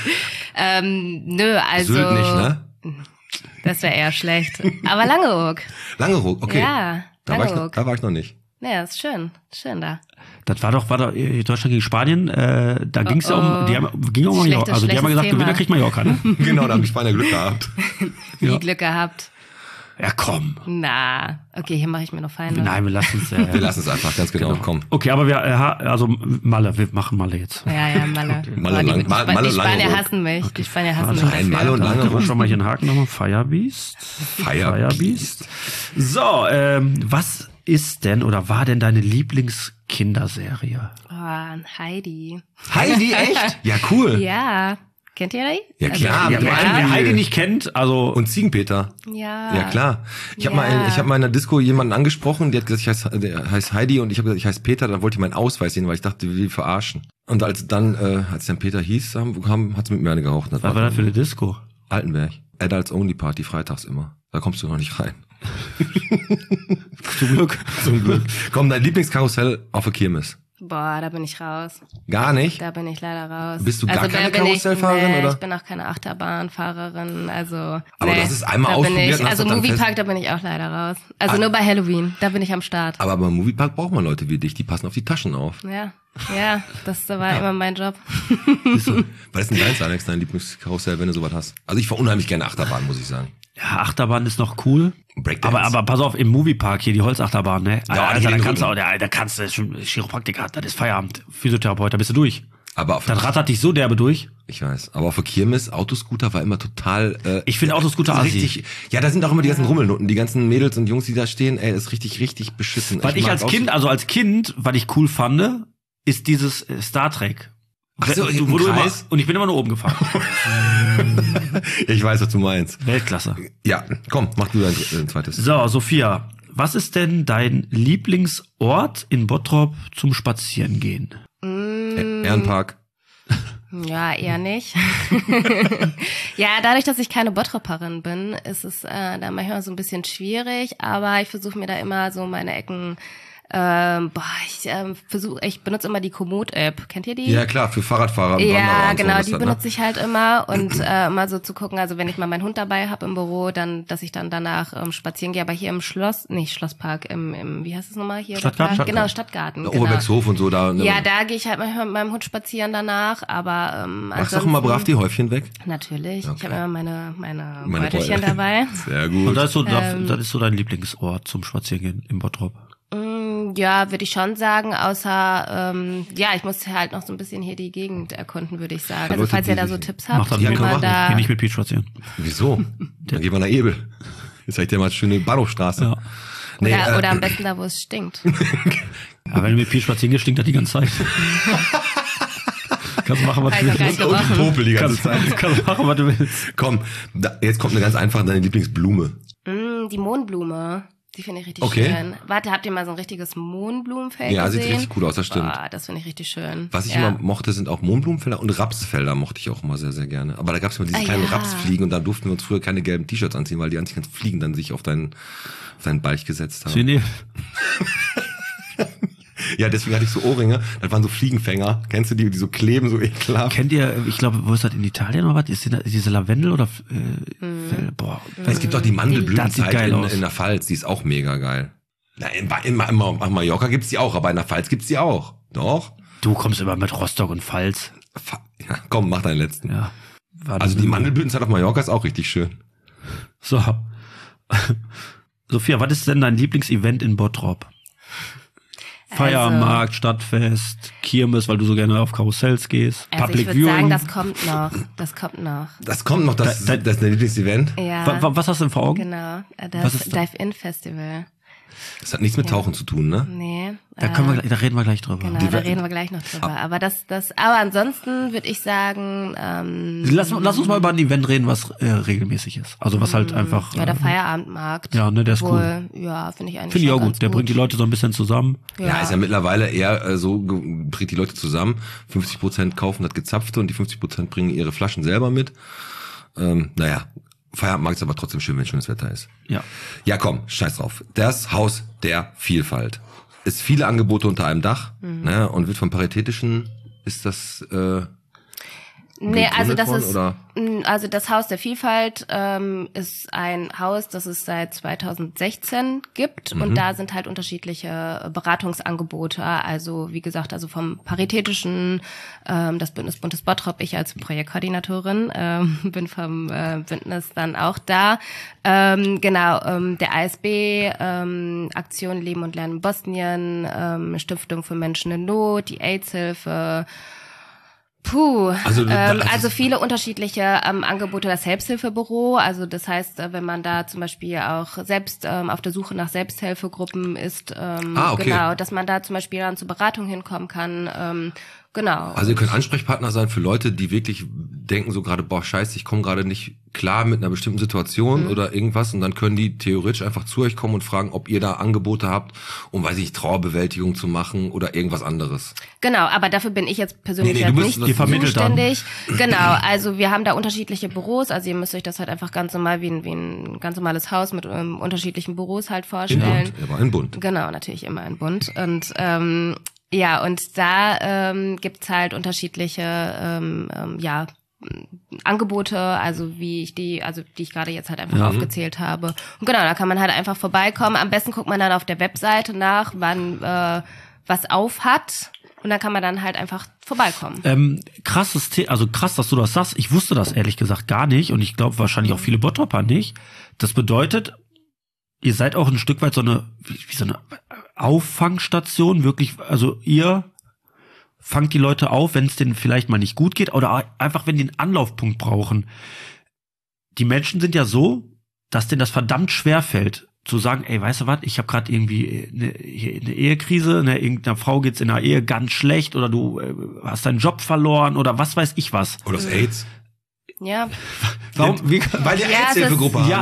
[SPEAKER 5] Nö, also...
[SPEAKER 2] Sylt nicht, ne?
[SPEAKER 5] Das wäre eher schlecht. Aber Langeoog.
[SPEAKER 2] Langeoog, okay.
[SPEAKER 5] Ja,
[SPEAKER 2] da war
[SPEAKER 5] Langeoog.
[SPEAKER 2] ich noch nicht.
[SPEAKER 5] Ja, ist schön. Schön da.
[SPEAKER 3] Das war doch Deutschland gegen Spanien, da ging es ja um, ging um Mallorca. Also die haben ja gesagt,
[SPEAKER 5] Thema.
[SPEAKER 3] Gewinner kriegt Mallorca, ne?
[SPEAKER 2] Genau, da haben die Spanier Glück gehabt.
[SPEAKER 5] Wie Glück gehabt.
[SPEAKER 3] Ja, komm.
[SPEAKER 5] Na, okay, hier mache ich mir noch Feinde.
[SPEAKER 3] Nein, wir lassen es.
[SPEAKER 2] Wir lassen es einfach, ganz genau. Komm.
[SPEAKER 3] Okay, aber also Malle, wir machen Malle jetzt.
[SPEAKER 5] Ja, Malle.
[SPEAKER 2] Malle,
[SPEAKER 5] die
[SPEAKER 2] Malle,
[SPEAKER 5] die Spanier
[SPEAKER 2] Langeoog.
[SPEAKER 5] hassen mich. Die Spanier hassen mich.
[SPEAKER 2] Nein, Malle und
[SPEAKER 3] Dann
[SPEAKER 2] Langeoog.
[SPEAKER 3] schon mal hier einen Haken nochmal. Firebeast.
[SPEAKER 2] Firebeast.
[SPEAKER 3] So, was ist denn oder war denn deine Lieblingskinderserie?
[SPEAKER 5] Oh, Heidi.
[SPEAKER 2] Heidi, echt? Ja, cool.
[SPEAKER 5] Ja. Kennt ihr die?
[SPEAKER 2] Ja, klar.
[SPEAKER 5] Also,
[SPEAKER 3] Wer Heidi nicht kennt, also
[SPEAKER 2] Und Ziegenpeter.
[SPEAKER 5] Ja.
[SPEAKER 2] Ja, klar. Ich habe
[SPEAKER 5] Ja.
[SPEAKER 2] mal in der Disco jemanden angesprochen, der hat gesagt, der heißt Heidi und ich habe gesagt, ich heiße Peter, dann wollte ich meinen Ausweis sehen, weil ich dachte, wir will verarschen. Und als dann Peter hieß, hat sie mit mir eine geraucht.
[SPEAKER 3] was war das für eine Disco?
[SPEAKER 2] Altenberg. Adults Only Party, freitags immer. Da kommst du noch nicht rein.
[SPEAKER 3] Zum Glück.
[SPEAKER 2] Zum Glück. Komm, dein Lieblingskarussell auf der Kirmes.
[SPEAKER 5] Boah, da bin ich raus.
[SPEAKER 2] Gar nicht?
[SPEAKER 5] Da bin ich leider raus.
[SPEAKER 2] Bist du gar
[SPEAKER 5] da
[SPEAKER 2] keine
[SPEAKER 5] bin ich-
[SPEAKER 2] Karussellfahrerin,
[SPEAKER 5] nee,
[SPEAKER 2] oder?
[SPEAKER 5] Ich bin auch keine Achterbahnfahrerin, also.
[SPEAKER 2] Aber
[SPEAKER 5] nee,
[SPEAKER 2] du hast es einmal
[SPEAKER 5] da bin
[SPEAKER 2] ausprobiert
[SPEAKER 5] ich-
[SPEAKER 2] und hast
[SPEAKER 5] Also
[SPEAKER 2] doch dann
[SPEAKER 5] Moviepark,
[SPEAKER 2] fest-
[SPEAKER 5] da bin ich auch leider raus. Also nur bei Halloween, da bin ich am Start.
[SPEAKER 2] Aber beim Moviepark braucht man Leute wie dich, die passen auf die Taschen auf.
[SPEAKER 5] Ja, das war immer mein Job.
[SPEAKER 2] Was ist denn deins, Alex, dein Lieblingskarussell, wenn du sowas hast? Also ich fahre unheimlich gerne Achterbahn, muss ich sagen.
[SPEAKER 3] Ja, Achterbahn ist noch cool.
[SPEAKER 2] Breakdance.
[SPEAKER 3] Aber pass auf, im Moviepark hier, die Holzachterbahn, ne?
[SPEAKER 2] Ja,
[SPEAKER 3] Alter,
[SPEAKER 2] die
[SPEAKER 3] da kannst du
[SPEAKER 2] Rücken.
[SPEAKER 3] auch, da kannst du, das ist schon Chiropraktiker, das ist Feierabend, Physiotherapeut, da bist du durch.
[SPEAKER 2] Aber auf
[SPEAKER 3] Das rattert dich so derbe durch.
[SPEAKER 2] Ich weiß. Aber auf der Kirmes, Autoscooter war immer total...
[SPEAKER 3] Ich finde Autoscooter assi.
[SPEAKER 2] richtig. Ja, da sind auch immer die ganzen Rummelnutten, die ganzen Mädels und Jungs, die da stehen. Ey, das ist richtig beschissen.
[SPEAKER 3] Was ich
[SPEAKER 2] mag
[SPEAKER 3] als
[SPEAKER 2] auch
[SPEAKER 3] Kind, was ich cool fand, ist dieses Star Trek.
[SPEAKER 2] Ach so, im
[SPEAKER 3] Wo du immer,
[SPEAKER 2] Kreis?
[SPEAKER 3] und ich bin immer nur oben gefahren.
[SPEAKER 2] Ich weiß, was du meinst.
[SPEAKER 3] Weltklasse.
[SPEAKER 2] Ja, komm, mach du dein zweites.
[SPEAKER 3] So, Sophia, was ist denn dein Lieblingsort in Bottrop zum Spazierengehen?
[SPEAKER 2] Ehrenpark.
[SPEAKER 5] Ja, eher nicht. Ja, dadurch, dass ich keine Bottropperin bin, ist es da manchmal so ein bisschen schwierig, aber ich versuche mir da immer so meine Ecken ich benutze immer die Komoot-App. Kennt ihr die?
[SPEAKER 2] Ja, klar, für Fahrradfahrer und Wanderer
[SPEAKER 5] Ja,
[SPEAKER 2] und
[SPEAKER 5] genau,
[SPEAKER 2] sowas
[SPEAKER 5] die
[SPEAKER 2] halt, ne?
[SPEAKER 5] benutze ich halt immer und mal so zu gucken, also wenn ich mal meinen Hund dabei habe im Büro, dann, dass ich dann danach spazieren gehe, aber hier im Schlosspark, im wie heißt es nochmal hier?
[SPEAKER 3] Stadtgarten?
[SPEAKER 5] Der Park? Genau, Stadtgarten.
[SPEAKER 2] Ja,
[SPEAKER 5] Genau.
[SPEAKER 2] Oberbergshof und so da. Ne?
[SPEAKER 5] Ja, da gehe ich halt manchmal mit meinem Hund spazieren danach, aber
[SPEAKER 2] Machst du auch immer brav die Häufchen weg?
[SPEAKER 5] Natürlich,
[SPEAKER 2] Okay.
[SPEAKER 5] ich habe immer meine
[SPEAKER 2] Meine
[SPEAKER 5] Beutelchen
[SPEAKER 2] Beutel.
[SPEAKER 5] dabei.
[SPEAKER 2] Sehr
[SPEAKER 3] Und
[SPEAKER 2] gut.
[SPEAKER 3] das ist so dein Lieblingsort zum Spazierengehen in Bottrop.
[SPEAKER 5] Ja, würde ich schon sagen, außer, ich muss halt noch so ein bisschen hier die Gegend erkunden, würde ich sagen. Also
[SPEAKER 2] Leute,
[SPEAKER 5] falls ihr
[SPEAKER 2] die
[SPEAKER 5] da so
[SPEAKER 2] sich-
[SPEAKER 5] Tipps
[SPEAKER 3] Mach
[SPEAKER 5] habt,
[SPEAKER 3] das
[SPEAKER 2] Ja,
[SPEAKER 5] wie
[SPEAKER 2] können wir
[SPEAKER 5] man
[SPEAKER 2] machen.
[SPEAKER 5] da...
[SPEAKER 3] Geh nicht mit Pete spazieren.
[SPEAKER 2] Wieso? Dann gehen wir nach Ebel. Jetzt zeig ich dir mal eine schöne Bahnhofstraße.
[SPEAKER 3] Ja.
[SPEAKER 2] Nee,
[SPEAKER 5] Oder am besten da, wo es stinkt.
[SPEAKER 3] Aber wenn du mit Pete spazieren gehst, stinkt das die ganze Zeit. Kannst du machen, was du
[SPEAKER 5] Weiß ich gar nicht
[SPEAKER 3] willst.
[SPEAKER 5] gerochen.
[SPEAKER 2] Popel die ganze Zeit.
[SPEAKER 3] Kannst du machen, was du willst.
[SPEAKER 2] Komm, jetzt kommt eine ganz einfache, deine Lieblingsblume.
[SPEAKER 5] Die Mohnblume, die finde ich richtig
[SPEAKER 2] Okay.
[SPEAKER 5] schön. Warte, habt ihr mal so ein richtiges Mohnblumenfeld
[SPEAKER 2] Ja,
[SPEAKER 5] gesehen?
[SPEAKER 2] sieht richtig cool aus, das stimmt.
[SPEAKER 5] Boah, das finde ich richtig schön.
[SPEAKER 2] Was ich
[SPEAKER 5] ja.
[SPEAKER 2] immer mochte, sind auch Mohnblumenfelder und Rapsfelder mochte ich auch immer sehr, sehr gerne. Aber da gab es immer diese
[SPEAKER 5] Ah,
[SPEAKER 2] kleinen
[SPEAKER 5] ja.
[SPEAKER 2] Rapsfliegen und da durften wir uns früher keine gelben T-Shirts anziehen, weil die ganzen Fliegen dann sich auf deinen Balch gesetzt haben.
[SPEAKER 3] Nee.
[SPEAKER 2] Ja, deswegen hatte ich so Ohrringe. Das waren so Fliegenfänger. Kennst du die so kleben, so ekelhaft?
[SPEAKER 3] Kennt ihr, ich glaube, wo ist das in Italien oder was? Ist diese Lavendel oder boah.
[SPEAKER 2] Es gibt doch die
[SPEAKER 3] Das
[SPEAKER 2] Mandelblütenzeit
[SPEAKER 3] sieht geil aus.
[SPEAKER 2] in der Pfalz, die ist auch mega geil. Na, in Mallorca gibt's die auch, aber in der Pfalz gibt's die auch. Doch?
[SPEAKER 3] Du kommst immer mit Rostock und Pfalz.
[SPEAKER 2] Ja, komm, mach deinen letzten.
[SPEAKER 3] Ja. Warte.
[SPEAKER 2] Also die Mandelblütenzeit auf Mallorca ist auch richtig schön.
[SPEAKER 3] So. Sophia, was ist denn dein Lieblingsevent in Bottrop? Feiermarkt, Stadtfest, Kirmes, weil du so gerne auf Karussells gehst,
[SPEAKER 5] Also
[SPEAKER 3] Public
[SPEAKER 5] ich würde
[SPEAKER 3] Viewing.
[SPEAKER 5] sagen, das kommt noch. Das kommt noch.
[SPEAKER 2] Das kommt noch, das ist dein Lieblingsevent.
[SPEAKER 5] Ja,
[SPEAKER 3] Was hast du denn vor Augen?
[SPEAKER 5] genau.
[SPEAKER 3] Was
[SPEAKER 5] Das
[SPEAKER 3] ist das?
[SPEAKER 5] Dive-In-Festival.
[SPEAKER 2] Das hat nichts mit Tauchen zu tun, ne?
[SPEAKER 5] Nee.
[SPEAKER 3] Da reden wir gleich drüber.
[SPEAKER 5] Genau, da reden wir gleich noch drüber. Aber aber ansonsten würde ich sagen,
[SPEAKER 3] Lass uns mal über ein Event reden, was regelmäßig ist. Also was halt einfach.
[SPEAKER 5] Ja, der Feierabendmarkt.
[SPEAKER 3] Ja, ne, der ist cool.
[SPEAKER 5] Ja, finde ich eigentlich.
[SPEAKER 3] Finde ich auch
[SPEAKER 5] ganz
[SPEAKER 3] gut. Der bringt die Leute so ein bisschen zusammen.
[SPEAKER 2] Ja, ist ja mittlerweile eher bringt die Leute zusammen. 50% kaufen das Gezapfte und die 50% bringen ihre Flaschen selber mit. Feierabendmarkt ist aber trotzdem schön, wenn schönes Wetter ist.
[SPEAKER 3] Ja.
[SPEAKER 2] Ja, komm, scheiß drauf. Das Haus der Vielfalt. Ist viele Angebote unter einem Dach, ne, und wird vom Paritätischen, ist das,
[SPEAKER 5] nee, also das
[SPEAKER 2] worden,
[SPEAKER 5] ist,
[SPEAKER 2] oder?
[SPEAKER 5] also das Haus der Vielfalt ist ein Haus, das es seit 2016 gibt und da sind halt unterschiedliche Beratungsangebote, also wie gesagt, also vom Paritätischen, das Bündnis Buntes Bottrop, ich als Projektkoordinatorin bin vom Bündnis dann auch da, der ASB, Aktion Leben und Lernen in Bosnien, Stiftung für Menschen in Not, die AIDS-Hilfe, also viele unterschiedliche Angebote, das Selbsthilfebüro, also das heißt, wenn man da zum Beispiel auch selbst auf der Suche nach Selbsthilfegruppen ist, genau, dass man da zum Beispiel dann zur Beratung hinkommen kann, genau.
[SPEAKER 2] Also ihr könnt Ansprechpartner sein für Leute, die wirklich denken so gerade, boah, scheiße, ich komme gerade nicht klar mit einer bestimmten Situation oder irgendwas, und dann können die theoretisch einfach zu euch kommen und fragen, ob ihr da Angebote habt, um, weiß ich nicht, Trauerbewältigung zu machen oder irgendwas anderes.
[SPEAKER 5] Genau, aber dafür bin ich jetzt persönlich nicht zuständig. Genau, also wir haben da unterschiedliche Büros, also ihr müsst euch das halt einfach ganz normal wie ein ganz normales Haus mit unterschiedlichen Büros halt vorstellen.
[SPEAKER 2] In Bund.
[SPEAKER 5] Genau, natürlich immer in Bund. Und ja, und da gibt's halt unterschiedliche Angebote, also die ich gerade jetzt halt einfach aufgezählt habe. Und genau, da kann man halt einfach vorbeikommen. Am besten guckt man dann auf der Webseite nach, wann was auf hat. Und dann kann man dann halt einfach vorbeikommen.
[SPEAKER 3] Krass, dass du das sagst. Ich wusste das ehrlich gesagt gar nicht. Und ich glaube wahrscheinlich auch viele Bottropper nicht. Das bedeutet, ihr seid auch ein Stück weit so eine Auffangstation, wirklich, also ihr fangt die Leute auf, wenn es denen vielleicht mal nicht gut geht oder einfach, wenn die einen Anlaufpunkt brauchen. Die Menschen sind ja so, dass denen das verdammt schwer fällt, zu sagen, ey, weißt du was, ich habe gerade irgendwie eine Ehekrise, irgendeiner Frau geht's in der Ehe ganz schlecht oder du hast deinen Job verloren oder was weiß ich was.
[SPEAKER 2] Oder das AIDS.
[SPEAKER 5] Ja.
[SPEAKER 3] Warum?
[SPEAKER 2] Weil die AIDS-Hilfegruppe haben.
[SPEAKER 3] Ja,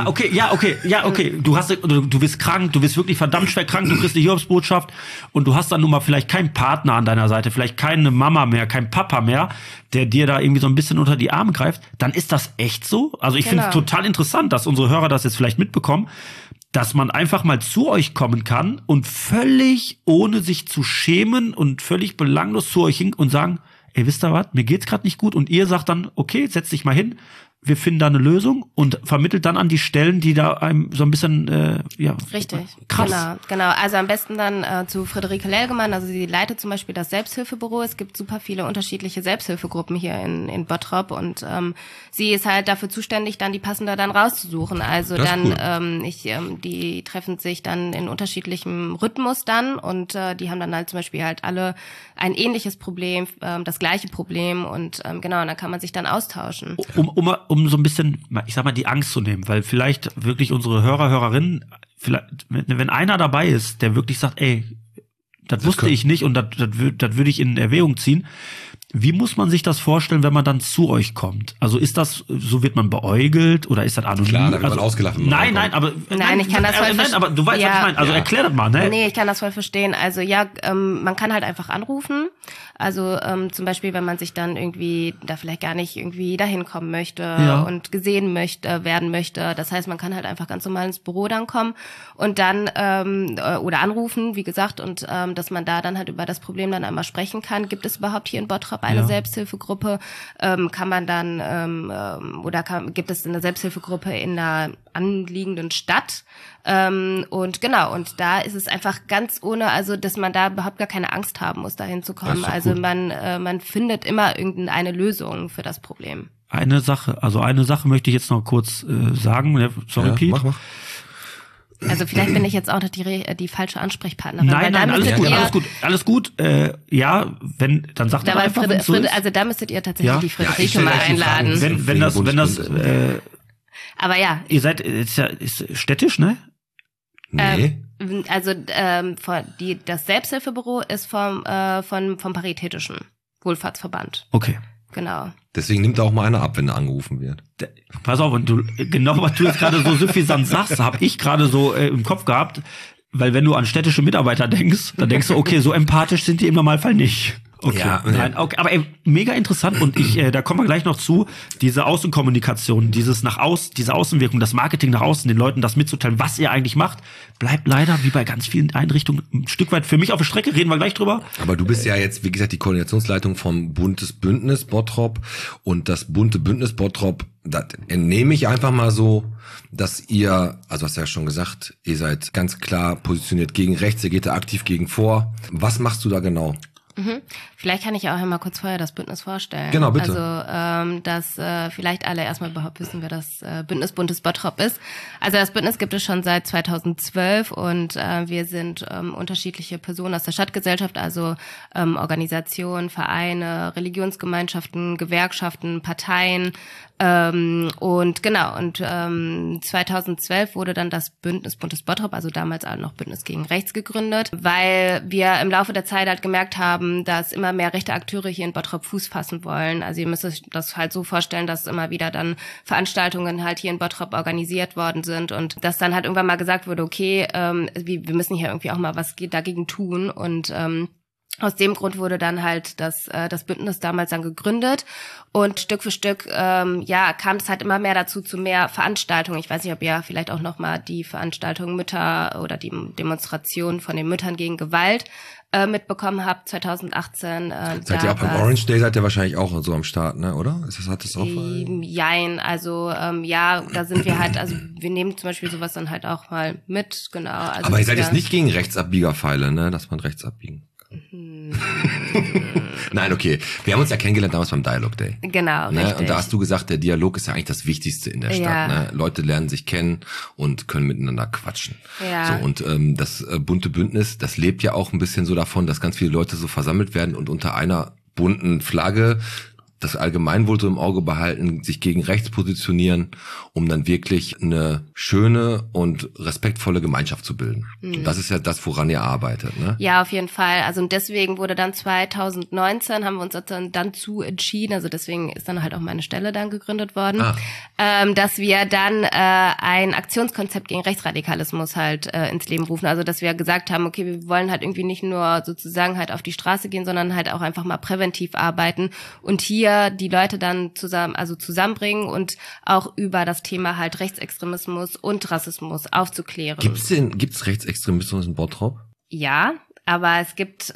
[SPEAKER 3] okay. Du bist krank, du bist wirklich verdammt schwer krank, du kriegst eine Hiobsbotschaft und du hast dann nun mal vielleicht keinen Partner an deiner Seite, vielleicht keine Mama mehr, kein Papa mehr, der dir da irgendwie so ein bisschen unter die Arme greift. Dann ist das echt so? Also ich finde es total interessant, dass unsere Hörer das jetzt vielleicht mitbekommen, dass man einfach mal zu euch kommen kann und völlig ohne sich zu schämen und völlig belanglos zu euch hin und sagen, ey, wisst ihr was, mir geht's gerade nicht gut, und ihr sagt dann, okay, setz dich mal hin, wir finden da eine Lösung und vermittelt dann an die Stellen, die da einem so ein bisschen,
[SPEAKER 5] richtig,
[SPEAKER 3] krass.
[SPEAKER 5] Genau. Also am besten dann zu Friederike Lelgemann, also sie leitet zum Beispiel das Selbsthilfebüro. Es gibt super viele unterschiedliche Selbsthilfegruppen hier in Bottrop und sie ist halt dafür zuständig, dann die passende dann rauszusuchen. Also
[SPEAKER 2] das
[SPEAKER 5] dann, die treffen sich dann in unterschiedlichem Rhythmus dann und die haben dann halt zum Beispiel halt alle ein ähnliches Problem, das gleiche Problem und genau, und dann kann man sich dann austauschen.
[SPEAKER 3] Um so ein bisschen, ich sag mal, die Angst zu nehmen, weil vielleicht wirklich unsere Hörerinnen, vielleicht, wenn einer dabei ist, der wirklich sagt, ey, das wusste ich nicht und das würde ich in Erwägung ziehen. Wie muss man sich das vorstellen, wenn man dann zu euch kommt? Also ist das, so wird man beäugelt oder ist das anonym?
[SPEAKER 2] Klar, da wird man ausgelacht.
[SPEAKER 3] Nein, ich kann das voll verstehen. Aber du weißt, was ich meine. Also erklär das mal, ne?
[SPEAKER 5] Nee, ich kann das voll verstehen. Also man kann halt einfach anrufen. Also zum Beispiel, wenn man sich dann irgendwie da vielleicht gar nicht irgendwie dahin kommen möchte und gesehen werden möchte. Das heißt, man kann halt einfach ganz normal ins Büro dann kommen und dann oder anrufen, wie gesagt, und dass man da dann halt über das Problem dann einmal sprechen kann. Gibt es überhaupt hier in Bottrop eine Selbsthilfegruppe? Kann man dann gibt es eine Selbsthilfegruppe in einer anliegenden Stadt? Und genau, und da ist es einfach ganz ohne, also dass man da überhaupt gar keine Angst haben muss, dahin zu kommen. Also man findet immer irgendeine Lösung für das Problem.
[SPEAKER 3] Eine Sache möchte ich jetzt noch kurz sagen. Sorry, Piet.
[SPEAKER 2] Mach.
[SPEAKER 3] Also
[SPEAKER 5] vielleicht bin ich jetzt auch noch die falsche Ansprechpartnerin.
[SPEAKER 3] Nein, alles gut. Dann sagt er einfach,
[SPEAKER 5] also da müsstet ihr tatsächlich die Friederike mal einladen.
[SPEAKER 3] Wenn das
[SPEAKER 5] aber ja.
[SPEAKER 3] Ihr seid, ist städtisch, ne?
[SPEAKER 2] Nee.
[SPEAKER 5] Also das Selbsthilfebüro ist vom Paritätischen Wohlfahrtsverband.
[SPEAKER 3] Okay.
[SPEAKER 5] Genau.
[SPEAKER 2] Deswegen nimmt auch mal einer ab, wenn er angerufen wird.
[SPEAKER 3] Pass auf, und genau was du jetzt gerade so suffisant sagst, habe ich gerade so im Kopf gehabt, weil wenn du an städtische Mitarbeiter denkst, dann denkst du, okay, so empathisch sind die im Normalfall nicht. Okay,
[SPEAKER 2] ja,
[SPEAKER 3] nein, okay, aber mega interessant und da kommen wir gleich noch zu, diese Außenkommunikation, dieses nach außen, diese Außenwirkung, das Marketing nach außen, den Leuten das mitzuteilen, was ihr eigentlich macht, bleibt leider, wie bei ganz vielen Einrichtungen, ein Stück weit für mich auf der Strecke, reden wir gleich drüber.
[SPEAKER 2] Aber du bist ja jetzt, wie gesagt, die Koordinationsleitung vom Buntes Bündnis Bottrop und das bunte Bündnis Bottrop, das entnehme ich einfach mal so, dass ihr, also hast du ja schon gesagt, ihr seid ganz klar positioniert gegen rechts, ihr geht da aktiv gegen vor. Was machst du da genau?
[SPEAKER 5] Vielleicht kann ich auch einmal kurz vorher das Bündnis vorstellen.
[SPEAKER 2] Genau, bitte.
[SPEAKER 5] Also, dass vielleicht alle erstmal überhaupt wissen, wer das Bündnis Buntes Bottrop ist. Also das Bündnis gibt es schon seit 2012 und wir sind unterschiedliche Personen aus der Stadtgesellschaft, also Organisationen, Vereine, Religionsgemeinschaften, Gewerkschaften, Parteien, und genau, und 2012 wurde dann das Bündnis Buntes Bottrop, also damals auch noch Bündnis gegen Rechts, gegründet, weil wir im Laufe der Zeit halt gemerkt haben, dass immer mehr rechte Akteure hier in Bottrop Fuß fassen wollen. Also ihr müsst euch das halt so vorstellen, dass immer wieder dann Veranstaltungen halt hier in Bottrop organisiert worden sind und dass dann halt irgendwann mal gesagt wurde, okay, wir müssen hier irgendwie auch mal was dagegen tun und aus dem Grund wurde dann halt das Bündnis damals dann gegründet und Stück für Stück kam es halt immer mehr dazu zu mehr Veranstaltungen. Ich weiß nicht, ob ihr vielleicht auch noch mal die Veranstaltung Mütter oder die Demonstration von den Müttern gegen Gewalt mitbekommen habt, 2018.
[SPEAKER 2] Seid ihr auch beim Orange Day, seid ihr wahrscheinlich auch so am Start, ne, oder? Hat das auch?
[SPEAKER 5] Jein, also da sind wir halt, also wir nehmen zum Beispiel sowas dann halt auch mal mit, genau. Also
[SPEAKER 2] aber ihr seid jetzt nicht gegen Rechtsabbiegerpfeile, ne, dass man rechts abbiegen. Nein, okay. Wir haben uns ja kennengelernt damals beim Dialog Day.
[SPEAKER 5] Genau,
[SPEAKER 2] ne?
[SPEAKER 5] richtig.
[SPEAKER 2] Und da hast du gesagt, der Dialog ist ja eigentlich das Wichtigste in der Stadt.
[SPEAKER 5] Ja.
[SPEAKER 2] Ne? Leute lernen sich kennen und können miteinander quatschen.
[SPEAKER 5] Ja.
[SPEAKER 2] So, und das bunte Bündnis, das lebt ja auch ein bisschen so davon, dass ganz viele Leute so versammelt werden und unter einer bunten Flagge das Allgemeinwohl so im Auge behalten, sich gegen rechts positionieren, um dann wirklich eine schöne und respektvolle Gemeinschaft zu bilden. Und das ist ja das, woran ihr arbeitet, ne?
[SPEAKER 5] Ja, auf jeden Fall. Also und deswegen wurde dann 2019, haben wir uns dann zu entschieden, also deswegen ist dann halt auch meine Stelle dann gegründet worden, dass wir dann ein Aktionskonzept gegen Rechtsradikalismus halt ins Leben rufen. Also dass wir gesagt haben, okay, wir wollen halt irgendwie nicht nur sozusagen halt auf die Straße gehen, sondern halt auch einfach mal präventiv arbeiten und hier die Leute dann zusammenbringen und auch über das Thema halt Rechtsextremismus und Rassismus aufzuklären.
[SPEAKER 2] Gibt's Rechtsextremismus in Bottrop?
[SPEAKER 5] Ja, aber es gibt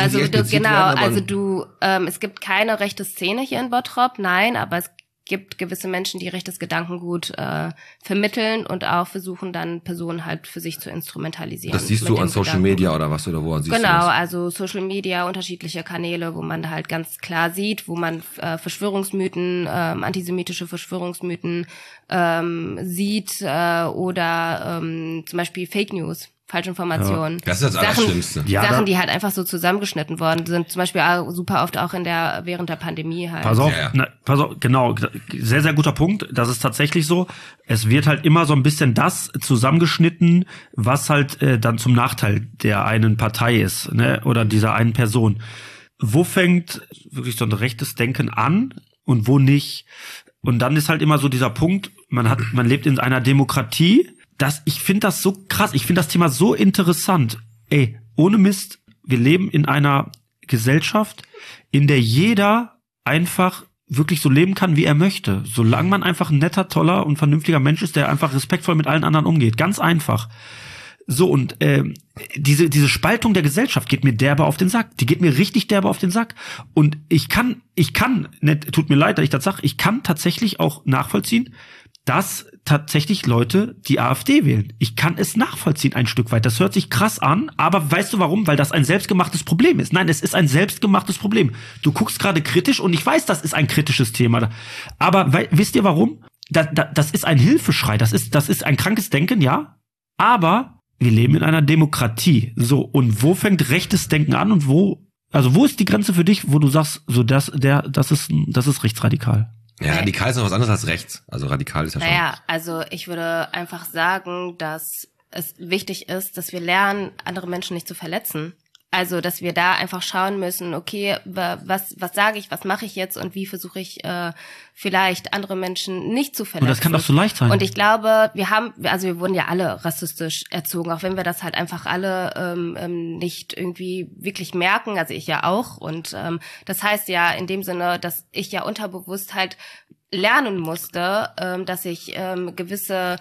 [SPEAKER 5] es gibt keine rechte Szene hier in Bottrop, nein, aber es gibt gewisse Menschen, die rechtes Gedankengut vermitteln und auch versuchen dann Personen halt für sich zu instrumentalisieren.
[SPEAKER 2] Das siehst du an Social Media oder was, oder woran siehst du das?
[SPEAKER 5] Genau, also Social Media, unterschiedliche Kanäle, wo man halt ganz klar sieht, wo man Verschwörungsmythen, antisemitische Verschwörungsmythen sieht oder zum Beispiel Fake News. Falschinformationen.
[SPEAKER 2] Das ist das Allerschlimmste.
[SPEAKER 5] Sachen, die halt einfach so zusammengeschnitten worden sind. Zum Beispiel super oft auch während der Pandemie halt.
[SPEAKER 3] Pass auf, pass auf, genau. Sehr, sehr guter Punkt. Das ist tatsächlich so. Es wird halt immer so ein bisschen das zusammengeschnitten, was halt dann zum Nachteil der einen Partei ist, ne, oder dieser einen Person. Wo fängt wirklich so ein rechtes Denken an und wo nicht? Und dann ist halt immer so dieser Punkt, man lebt in einer Demokratie. Ich finde das so krass, ich finde das Thema so interessant. Ey, ohne Mist, wir leben in einer Gesellschaft, in der jeder einfach wirklich so leben kann, wie er möchte. Solange man einfach ein netter, toller und vernünftiger Mensch ist, der einfach respektvoll mit allen anderen umgeht. Ganz einfach. So, und diese Spaltung der Gesellschaft geht mir derbe auf den Sack. Die geht mir richtig derbe auf den Sack. Und ich kann, tut mir leid, dass ich das sage, ich kann tatsächlich auch nachvollziehen, dass tatsächlich Leute die AfD wählen. Ich kann es nachvollziehen ein Stück weit. Das hört sich krass an, aber weißt du warum? Weil das ein selbstgemachtes Problem ist. Nein, es ist ein selbstgemachtes Problem. Du guckst gerade kritisch und ich weiß, das ist ein kritisches Thema. Aber wisst ihr warum? Das ist ein Hilfeschrei. Das ist ein krankes Denken, ja. Aber wir leben in einer Demokratie. So, und wo fängt rechtes Denken an und wo ist die Grenze für dich, wo du sagst, so das ist rechtsradikal?
[SPEAKER 2] Ja, radikal ist noch was anderes als rechts. Also radikal ist ja schon.
[SPEAKER 5] Naja, also ich würde einfach sagen, dass es wichtig ist, dass wir lernen, andere Menschen nicht zu verletzen. Also, dass wir da einfach schauen müssen, okay, was sage ich, was mache ich jetzt und wie versuche ich vielleicht andere Menschen nicht zu verletzen.
[SPEAKER 3] Und das kann doch so leicht sein.
[SPEAKER 5] Und ich glaube, wir wurden ja alle rassistisch erzogen, auch wenn wir das halt einfach alle nicht irgendwie wirklich merken, also ich ja auch. Und das heißt ja in dem Sinne, dass ich ja unterbewusst halt lernen musste, dass ich gewisse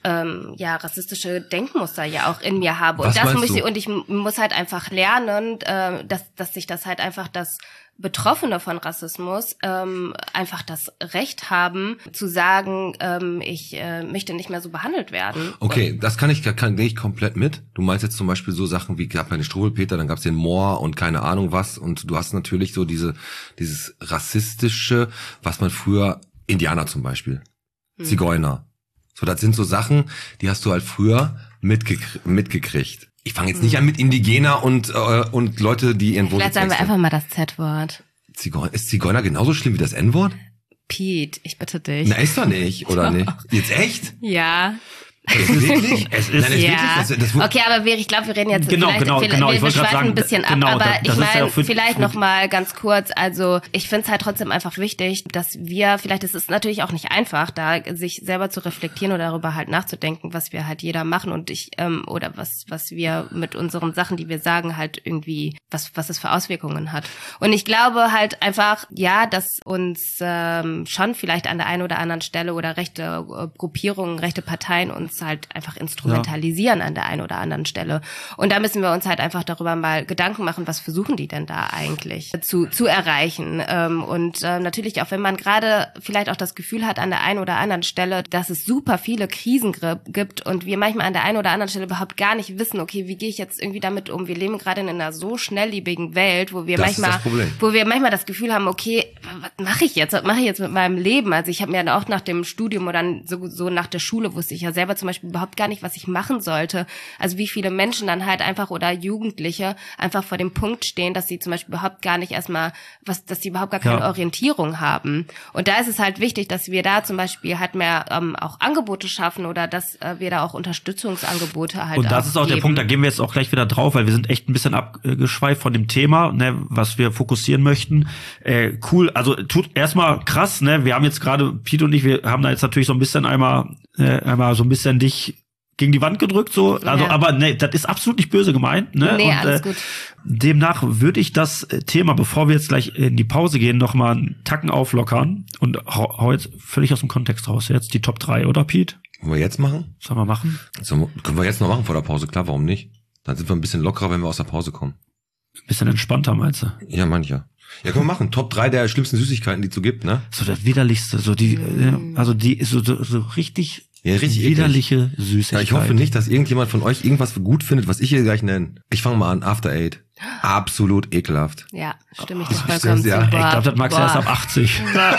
[SPEAKER 5] rassistische Denkmuster ja auch in mir habe.
[SPEAKER 2] Was meinst du?
[SPEAKER 5] Und ich muss halt einfach lernen, dass sich das halt einfach das Betroffene von Rassismus einfach das Recht haben, zu sagen, ich möchte nicht mehr so behandelt werden.
[SPEAKER 2] Okay, das gehe ich komplett mit. Du meinst jetzt zum Beispiel so Sachen wie, gab ja den Struwwelpeter, dann gab's den Moor und keine Ahnung was. Und du hast natürlich so dieses Rassistische, was man früher, Indianer zum Beispiel, Zigeuner. So, das sind so Sachen, die hast du halt früher mitgekriegt. Ich fange jetzt nicht an mit Indigener und Leute, die ihren
[SPEAKER 5] Vielleicht sagen wir einfach mal das Z-Wort.
[SPEAKER 2] Ist Zigeuner genauso schlimm wie das N-Wort?
[SPEAKER 5] Pete, ich bitte dich.
[SPEAKER 2] Na, ist doch nicht, oder nicht? Jetzt echt?
[SPEAKER 5] Ja.
[SPEAKER 2] Es ist wirklich? Es ist wirklich?
[SPEAKER 5] Okay, aber ich glaube, wir reden jetzt
[SPEAKER 3] Genau.
[SPEAKER 5] wir schweifen ein bisschen ab, aber ich meine,
[SPEAKER 3] ja
[SPEAKER 5] vielleicht noch mal ganz kurz, also ich finde es halt trotzdem einfach wichtig, dass wir, vielleicht ist es natürlich auch nicht einfach, da sich selber zu reflektieren oder darüber halt nachzudenken, was wir halt jeder machen und oder was wir mit unseren Sachen, die wir sagen, halt irgendwie, was es für Auswirkungen hat. Und ich glaube halt einfach, ja, dass uns schon vielleicht an der einen oder anderen Stelle oder rechte Gruppierungen, rechte Parteien uns halt einfach instrumentalisieren an der einen oder anderen Stelle. Und da müssen wir uns halt einfach darüber mal Gedanken machen, was versuchen die denn da eigentlich zu erreichen. Und natürlich auch, wenn man gerade vielleicht auch das Gefühl hat an der einen oder anderen Stelle, dass es super viele Krisen gibt und wir manchmal an der einen oder anderen Stelle überhaupt gar nicht wissen, okay, wie gehe ich jetzt irgendwie damit um? Wir leben gerade in einer so schnelllebigen Welt, wo wir manchmal das Gefühl haben, okay, was mache ich jetzt? Was mache ich jetzt mit meinem Leben? Also ich habe mir auch nach dem Studium oder so nach der Schule wusste ich ja selber zum Beispiel überhaupt gar nicht, was ich machen sollte. Also wie viele Menschen dann halt einfach oder Jugendliche einfach vor dem Punkt stehen, dass sie zum Beispiel überhaupt gar nicht dass sie überhaupt gar keine Orientierung haben. Und da ist es halt wichtig, dass wir da zum Beispiel halt mehr auch Angebote schaffen oder dass wir da auch Unterstützungsangebote halt.
[SPEAKER 3] Und das ist auch der Punkt, da gehen wir jetzt auch gleich wieder drauf, weil wir sind echt ein bisschen abgeschweift von dem Thema, ne, was wir fokussieren möchten. Cool, also tut erstmal krass, ne? Wir haben jetzt gerade, Pete und ich, wir haben da jetzt natürlich so ein bisschen einmal so ein bisschen dich gegen die Wand gedrückt, so. Also, aber ne, das ist absolut nicht böse gemeint, ne?
[SPEAKER 5] Nee,
[SPEAKER 3] und,
[SPEAKER 5] alles gut.
[SPEAKER 3] Demnach würde ich das Thema, bevor wir jetzt gleich in die Pause gehen, noch mal einen Tacken auflockern und hau jetzt völlig aus dem Kontext raus. Jetzt die Top 3, oder Pete?
[SPEAKER 2] Wollen wir jetzt machen?
[SPEAKER 3] Sollen wir machen?
[SPEAKER 2] So, können wir jetzt noch machen vor der Pause, klar, warum nicht? Dann sind wir ein bisschen lockerer, wenn wir aus der Pause kommen.
[SPEAKER 3] Ein bisschen entspannter, meinst du?
[SPEAKER 2] Ja, mancher. Ja, können wir machen. Top 3 der schlimmsten Süßigkeiten, die es so gibt, ne?
[SPEAKER 3] So das widerlichste, so die, also die so richtig,
[SPEAKER 2] richtig
[SPEAKER 3] widerliche Süßigkeit.
[SPEAKER 2] Ja, ich hoffe nicht, dass irgendjemand von euch irgendwas gut findet, was ich hier gleich nenne. Ich fange mal an, After Eight. Absolut ekelhaft.
[SPEAKER 5] Ja, stimme ich dir vollkommen zu.
[SPEAKER 2] Ja.
[SPEAKER 3] Ich glaube, das magst du erst ab 80.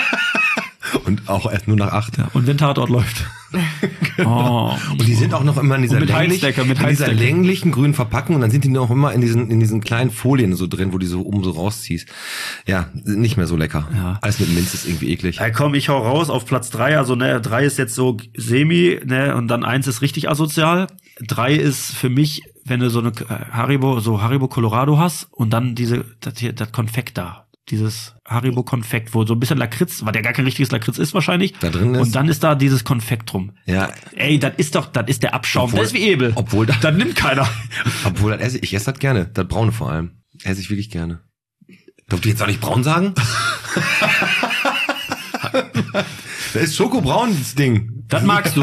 [SPEAKER 2] Und auch erst nur nach 8.
[SPEAKER 3] Ja, und wenn Tatort läuft. Oh.
[SPEAKER 2] Und die sind auch noch immer in dieser,
[SPEAKER 3] mit
[SPEAKER 2] länglichen grünen Verpackung und dann sind die noch immer in diesen kleinen Folien so drin, wo die so oben so rausziehst. Ja, nicht mehr so lecker. Ja. Alles mit Minz ist irgendwie eklig.
[SPEAKER 3] Ja, komm, ich hau raus auf Platz 3. Also, ne, 3 ist jetzt so semi, ne, und dann 1 ist richtig asozial. 3 ist für mich, wenn du so eine Haribo Colorado hast und dann das Konfekt da. Dieses Haribo-Konfekt, wo so ein bisschen Lakritz, was ja gar kein richtiges Lakritz ist wahrscheinlich.
[SPEAKER 2] Da drin ist.
[SPEAKER 3] Und dann ist da dieses Konfekt drum.
[SPEAKER 2] Ja.
[SPEAKER 3] Ey, das ist der Abschaum. Das ist wie Ebel.
[SPEAKER 2] Obwohl
[SPEAKER 3] das nimmt keiner.
[SPEAKER 2] Obwohl, ich esse das gerne. Das Braune vor allem. Esse ich wirklich gerne. Darf du jetzt auch nicht braun sagen? Das ist Schokobraun, das Ding.
[SPEAKER 3] Das magst du.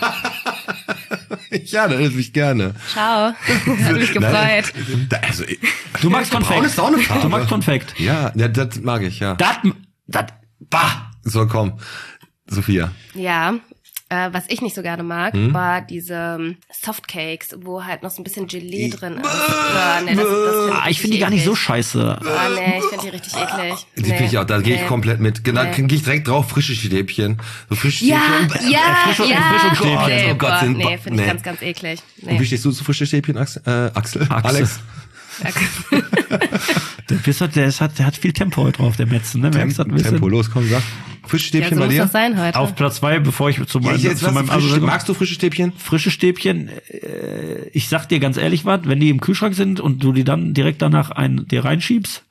[SPEAKER 2] Ja, das esse ich gerne.
[SPEAKER 5] Ciao. Hat mich gefreut.
[SPEAKER 3] Du magst Konfekt.
[SPEAKER 2] Braun ist auch eine Farbe.
[SPEAKER 3] Du magst Konfekt.
[SPEAKER 2] Ja, das mag ich, ja.
[SPEAKER 3] Bah.
[SPEAKER 2] So, komm. Sophia.
[SPEAKER 5] Ja. Was ich nicht so gerne mag, war diese Softcakes, wo halt noch so ein bisschen Gelee drin ist. Ja, nee,
[SPEAKER 3] ich finde die gar nicht so scheiße.
[SPEAKER 5] Nee, ich finde die richtig eklig.
[SPEAKER 2] Die finde ich auch, da gehe ich komplett mit. Genau, gehe ich direkt drauf, frische Stäbchen. So frische Stäbchen.
[SPEAKER 3] Frisch und Stäbchen.
[SPEAKER 2] Oh Gott,
[SPEAKER 5] nee, finde ich ganz, ganz eklig. Nee.
[SPEAKER 2] Und wie stehst du zu frische Stäbchen, Axel? Alex?
[SPEAKER 3] Der hat viel Tempo heute drauf, der Metzen, ne?
[SPEAKER 2] Tempo, los, komm, sag. Frische Stäbchen bei dir?
[SPEAKER 5] Das sein heute.
[SPEAKER 3] Auf Platz 2, bevor ich zu meinem
[SPEAKER 2] magst du frische Stäbchen?
[SPEAKER 3] Frische Stäbchen, ich sag dir ganz ehrlich was, wenn die im Kühlschrank sind und du die dann direkt danach dir reinschiebst,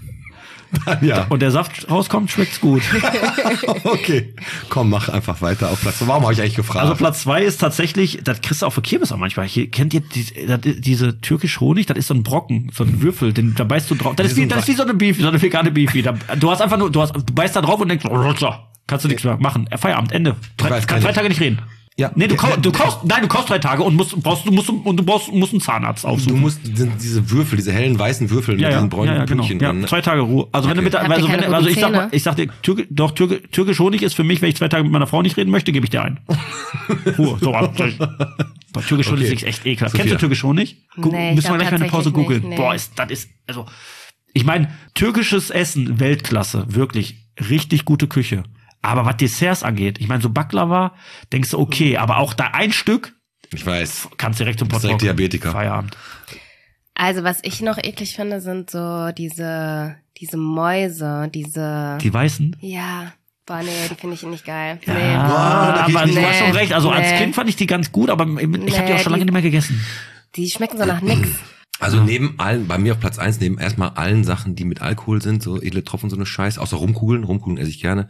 [SPEAKER 3] ja. Und der Saft rauskommt, schmeckt's gut.
[SPEAKER 2] Okay. Komm, mach einfach weiter auf Platz 2. Warum habe ich eigentlich gefragt?
[SPEAKER 3] Also Platz 2 ist tatsächlich, das kriegst du auch für Kirmes auch manchmal. Kennt ihr diese türkisch Honig? Das ist so ein Brocken, so ein Würfel, da beißt du drauf. Das ist wie so eine Beefy, so eine vegane Beefy. Du hast einfach nur, du beißt da drauf und denkst, kannst du nichts mehr machen. Feierabend, Ende. Kannst 3 Tage nicht reden.
[SPEAKER 2] Ja.
[SPEAKER 3] Nee, du kaufst 3 Tage und musst einen Zahnarzt aufsuchen.
[SPEAKER 2] Du musst diese Würfel, diese hellen weißen Würfel mit diesen braunen Pünktchen
[SPEAKER 3] drin.
[SPEAKER 2] Ne?
[SPEAKER 3] 2 Tage Ruhe. Also wenn du ich sag dir, türkisch Honig ist für mich, wenn ich 2 Tage mit meiner Frau nicht reden möchte, gebe ich dir einen. Ruhe. So, bei türkisch Honig ist echt ekelhaft. Kennst du türkisch Honig?
[SPEAKER 5] Nee,
[SPEAKER 3] müssen wir gleich mal eine Pause googeln.
[SPEAKER 5] Nee.
[SPEAKER 3] Boah, also ich meine, türkisches Essen, Weltklasse, wirklich richtig gute Küche. Aber was Desserts angeht, ich meine, so Baklava, denkst du, okay, aber auch da ein Stück,
[SPEAKER 2] ich weiß,
[SPEAKER 3] kannst direkt zum Pott.
[SPEAKER 2] Direkt Diabetiker.
[SPEAKER 3] Feierabend.
[SPEAKER 5] Also, was ich noch eklig finde, sind so diese Mäuse,
[SPEAKER 3] Die weißen?
[SPEAKER 5] Ja. Boah, nee, die finde ich nicht geil.
[SPEAKER 3] Ja,
[SPEAKER 5] nee.
[SPEAKER 3] Aber du hast schon recht. Also als Kind fand ich die ganz gut, aber ich habe die auch schon lange nicht mehr gegessen.
[SPEAKER 5] Die schmecken so nach nix.
[SPEAKER 2] Also neben allen, bei mir auf Platz 1, neben erstmal allen Sachen, die mit Alkohol sind, so edle Tropfen, so eine Scheiße, außer Rumkugeln esse ich gerne,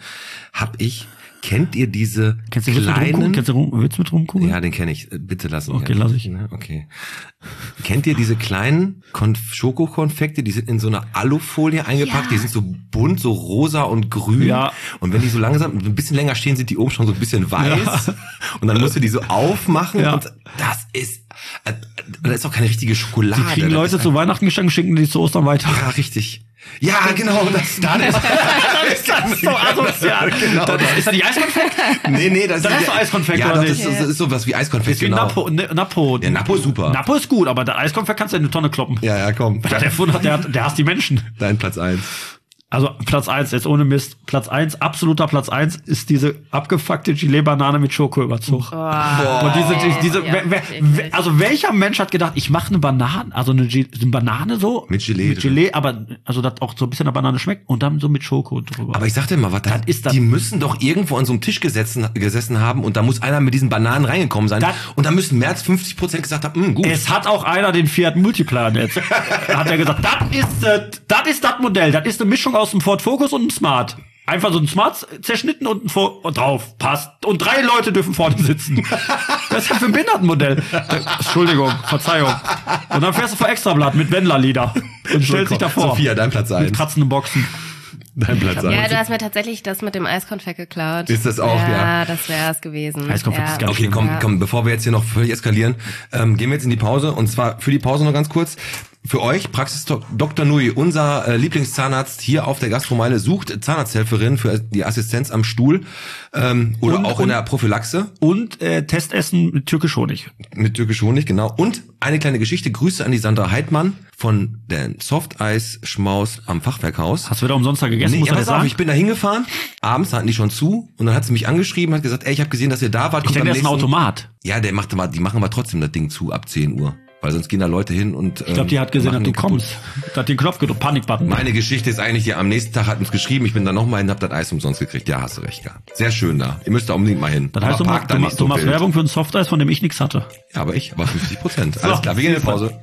[SPEAKER 2] kennt ihr diese kleinen...
[SPEAKER 3] Kennst du Witz mit Rumkugeln?
[SPEAKER 2] Ja, den kenne ich. Bitte lass mich.
[SPEAKER 3] Okay, lass ich.
[SPEAKER 2] Okay. Kennt ihr diese kleinen Schokokonfekte, die sind in so einer Alufolie eingepackt, die sind so bunt, so rosa und grün. Ja. Und wenn die so langsam, ein bisschen länger stehen, sind die oben schon so ein bisschen weiß. Ja. Und dann musst du die so aufmachen und das ist auch keine richtige Schokolade.
[SPEAKER 3] Die kriegen Leute zu Weihnachten geschenkt, schicken die zu Ostern weiter.
[SPEAKER 2] Ja, richtig. Ja, genau, das ist
[SPEAKER 3] so asozial.
[SPEAKER 2] Genau,
[SPEAKER 3] ist das nicht Eiskonfekt?
[SPEAKER 2] Nee, das ist
[SPEAKER 3] so Eiskonfekt.
[SPEAKER 2] Ja, das ist sowas wie Eiskonfekt,
[SPEAKER 3] genau. Napo.
[SPEAKER 2] Ja, Napo ist super.
[SPEAKER 3] Napo ist gut, aber der Eiskonfekt kannst du in eine Tonne kloppen.
[SPEAKER 2] Ja, komm.
[SPEAKER 3] Der hasst die Menschen.
[SPEAKER 2] Dein Platz 1.
[SPEAKER 3] Also Platz 1, jetzt ohne Mist. Absoluter Platz 1 ist diese abgefuckte Gelee-Banane mit Schokoüberzug. Und also welcher Mensch hat gedacht, ich mache eine Banane, also eine Banane so
[SPEAKER 2] mit Gelee,
[SPEAKER 3] aber also das auch so ein bisschen nach Banane schmeckt und dann so mit Schoko drüber.
[SPEAKER 2] Aber ich sag dir mal, die müssen doch irgendwo an so einem Tisch gesessen haben und da muss einer mit diesen Bananen reingekommen sein und da müssen mehr als 50% gesagt haben, gut.
[SPEAKER 3] Es hat auch einer den Fiat Multipla jetzt. Da hat er gesagt, das ist das Modell, das ist eine Mischung aus dem Ford Focus und einem Smart. Einfach so ein Smart zerschnitten und drauf. Passt. Und 3 Leute dürfen vorne sitzen. Das ist ja für ein Behindertenmodell. Entschuldigung, Verzeihung. Und dann fährst du vor Extrablatt mit Wendlerlieder und stellst dich davor.
[SPEAKER 2] Sophia, dein Platz 1.
[SPEAKER 3] Mit kratzenden Boxen.
[SPEAKER 2] Dein Platz 1.
[SPEAKER 5] Ja, du hast mir tatsächlich das mit dem Eiskonfekt geklaut.
[SPEAKER 2] Ist das auch,
[SPEAKER 5] ja? Das wäre es gewesen.
[SPEAKER 3] Eiskonfekt ist ganz
[SPEAKER 2] schön. Okay, komm, bevor wir jetzt hier noch völlig eskalieren, gehen wir jetzt in die Pause. Und zwar für die Pause noch ganz kurz. Für euch, Praxis Dr. Nui, unser Lieblingszahnarzt hier auf der Gastromeile, sucht Zahnarzthelferin für die Assistenz am Stuhl oder auch in der Prophylaxe.
[SPEAKER 3] Und Testessen mit türkisch Honig.
[SPEAKER 2] Mit türkisch Honig, genau. Und eine kleine Geschichte, Grüße an die Sandra Heidmann von den Softeis-Schmaus am Fachwerkhaus.
[SPEAKER 3] Hast du da umsonst da gegessen?
[SPEAKER 2] Nee, pass auf, ich bin da hingefahren, abends hatten die schon zu und dann hat sie mich angeschrieben, hat gesagt, ey, ich habe gesehen, dass ihr da wart.
[SPEAKER 3] Ich denke, das ist ein Automat.
[SPEAKER 2] Ja, die machen aber trotzdem das Ding zu ab 10 Uhr. Weil sonst gehen da Leute hin und
[SPEAKER 3] ich glaube, die hat gesehen, dass du kommst. Die hat den Knopf gedrückt, Panikbutton.
[SPEAKER 2] Meine Geschichte ist eigentlich, ja, am nächsten Tag hat uns geschrieben, ich bin da nochmal hin, hab das Eis umsonst gekriegt. Ja, hast du recht gehabt. Sehr schön da. Ihr müsst da unbedingt mal hin.
[SPEAKER 3] Das heißt, du machst Werbung für ein Softeis, von dem ich nichts hatte.
[SPEAKER 2] Ja, aber 50%. Alles klar, wir gehen in die Pause.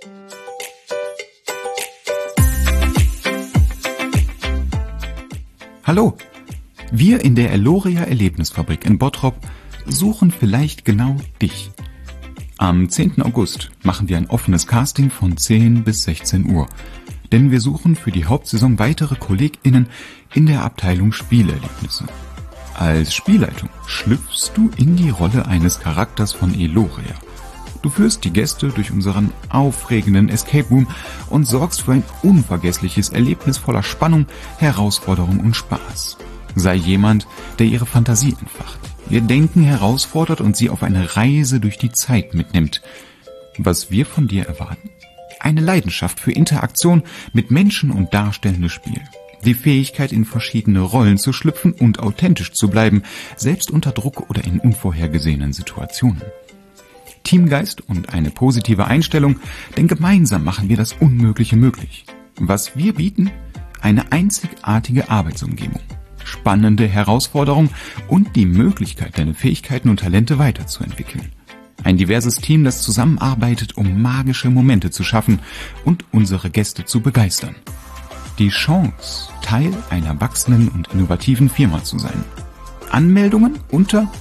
[SPEAKER 6] Hallo, wir in der Eloria Erlebnisfabrik in Bottrop suchen vielleicht genau dich. Am 10. August machen wir ein offenes Casting von 10 bis 16 Uhr. Denn wir suchen für die Hauptsaison weitere KollegInnen in der Abteilung Spielerlebnisse. Als Spielleitung schlüpfst du in die Rolle eines Charakters von Eloria. Du führst die Gäste durch unseren aufregenden Escape Room und sorgst für ein unvergessliches Erlebnis voller Spannung, Herausforderung und Spaß. Sei jemand, der ihre Fantasie entfacht, ihr Denken herausfordert und sie auf eine Reise durch die Zeit mitnimmt. Was wir von dir erwarten? Eine Leidenschaft für Interaktion mit Menschen und darstellendes Spiel. Die Fähigkeit, in verschiedene Rollen zu schlüpfen und authentisch zu bleiben, selbst unter Druck oder in unvorhergesehenen Situationen. Teamgeist und eine positive Einstellung, denn gemeinsam machen wir das Unmögliche möglich. Was wir bieten? Eine einzigartige Arbeitsumgebung, spannende Herausforderungen und die Möglichkeit, deine Fähigkeiten und Talente weiterzuentwickeln. Ein diverses Team, das zusammenarbeitet, um magische Momente zu schaffen und unsere Gäste zu begeistern. Die Chance, Teil einer wachsenden und innovativen Firma zu sein. Anmeldungen unter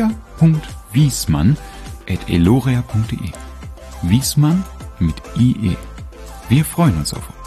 [SPEAKER 6] julia.wiesmann@elorea.de. Wiesmann mit IE. Wir freuen uns auf euch.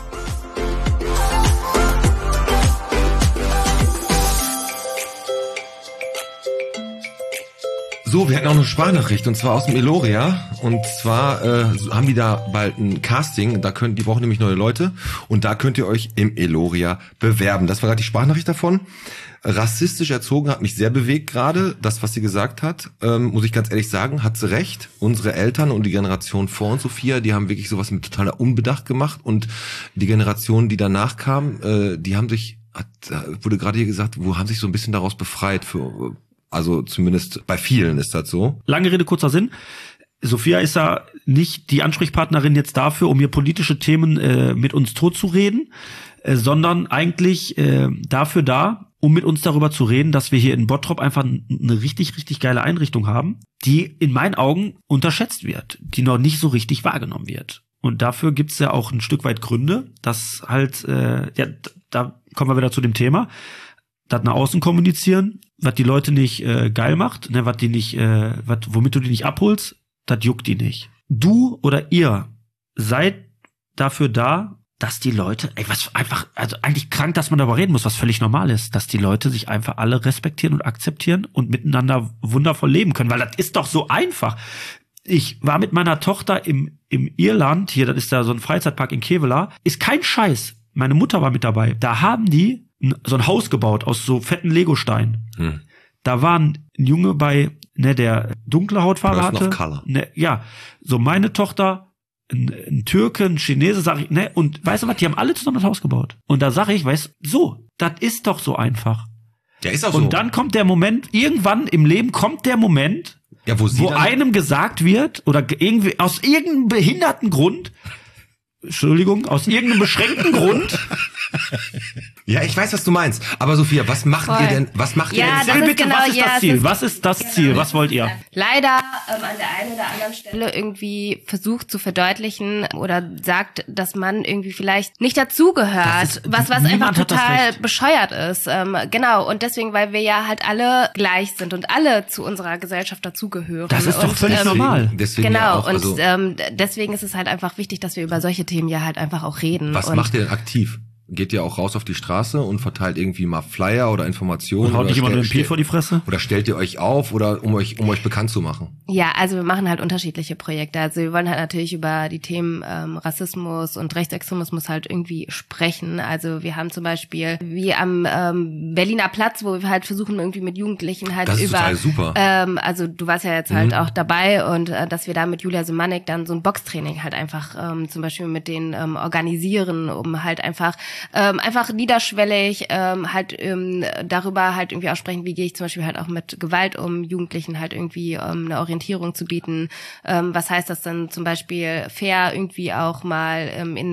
[SPEAKER 2] So, wir hatten auch eine Sprachnachricht und zwar aus dem Elorea und zwar haben die da bald ein Casting, die brauchen nämlich neue Leute und da könnt ihr euch im Elorea bewerben. Das war gerade die Sprachnachricht davon. Rassistisch erzogen hat mich sehr bewegt gerade, das was sie gesagt hat, muss ich ganz ehrlich sagen, hat sie recht. Unsere Eltern und die Generation vor uns, Sophia, die haben wirklich sowas mit totaler Unbedacht gemacht und die Generation, die danach kam, die haben sich, wurde gerade hier gesagt, haben sich so ein bisschen daraus befreit also zumindest bei vielen ist das so.
[SPEAKER 3] Lange Rede, kurzer Sinn. Sophia ist ja nicht die Ansprechpartnerin jetzt dafür, um hier politische Themen mit uns totzureden, sondern eigentlich dafür da, um mit uns darüber zu reden, dass wir hier in Bottrop einfach eine richtig, richtig geile Einrichtung haben, die in meinen Augen unterschätzt wird, die noch nicht so richtig wahrgenommen wird. Und dafür gibt's ja auch ein Stück weit Gründe, dass halt, da kommen wir wieder zu dem Thema, das nach außen kommunizieren, was die Leute nicht geil macht, ne, womit du die nicht abholst, das juckt die nicht. Du oder ihr seid dafür da, dass die Leute, also eigentlich krank, dass man darüber reden muss, was völlig normal ist, dass die Leute sich einfach alle respektieren und akzeptieren und miteinander wundervoll leben können, weil das ist doch so einfach. Ich war mit meiner Tochter im Irland, hier, das ist da so ein Freizeitpark in Kevela, ist kein Scheiß. Meine Mutter war mit dabei. Da haben die so ein Haus gebaut aus so fetten Legosteinen. Da war ein Junge bei, der dunkle Hautfarbe hatte. So meine Tochter, ein Türke, ein Chinese, sag ich, und weißt du was, die haben alle zusammen das Haus gebaut. Und da sag ich, das ist doch so einfach.
[SPEAKER 2] Ja, ist auch so.
[SPEAKER 3] Und dann kommt der Moment, irgendwann im Leben kommt der Moment, wo einem gesagt wird, oder irgendwie aus irgendeinem behinderten Grund, aus irgendeinem beschränkten Grund.
[SPEAKER 2] Ja, ich weiß, was du meinst. Aber Sophia, was macht ihr denn? Was ist
[SPEAKER 3] das Ziel? Was ist das Ziel? Was wollt ihr?
[SPEAKER 5] Leider an der einen oder anderen Stelle irgendwie versucht zu verdeutlichen oder sagt, dass man irgendwie vielleicht nicht dazugehört, was einfach total bescheuert ist. Genau, und deswegen, weil wir ja halt alle gleich sind und alle zu unserer Gesellschaft dazugehören.
[SPEAKER 3] Das ist doch völlig normal.
[SPEAKER 2] Deswegen
[SPEAKER 5] genau,
[SPEAKER 2] ja auch, also
[SPEAKER 5] und deswegen ist es halt einfach wichtig, dass wir über solche Themen ja halt einfach auch reden.
[SPEAKER 2] Was macht ihr denn aktiv? Geht ihr auch raus auf die Straße und verteilt irgendwie mal Flyer oder Informationen?
[SPEAKER 3] Und haut nicht jemand mit dem Pied vor die Fresse?
[SPEAKER 2] Oder stellt ihr euch auf, oder um euch bekannt zu machen?
[SPEAKER 5] Ja, also wir machen halt unterschiedliche Projekte. Also wir wollen halt natürlich über die Themen Rassismus und Rechtsextremismus halt irgendwie sprechen. Also wir haben zum Beispiel wie am Berliner Platz, wo wir halt versuchen irgendwie mit Jugendlichen halt
[SPEAKER 2] das ist total super.
[SPEAKER 5] Also du warst ja jetzt halt auch dabei und dass wir da mit Julia Semanek dann so ein Boxtraining halt einfach zum Beispiel mit denen organisieren, um halt einfach niederschwellig darüber halt irgendwie aussprechen, wie gehe ich zum Beispiel halt auch mit Gewalt um, Jugendlichen halt irgendwie eine Orientierung zu bieten. Was heißt das dann zum Beispiel fair irgendwie auch mal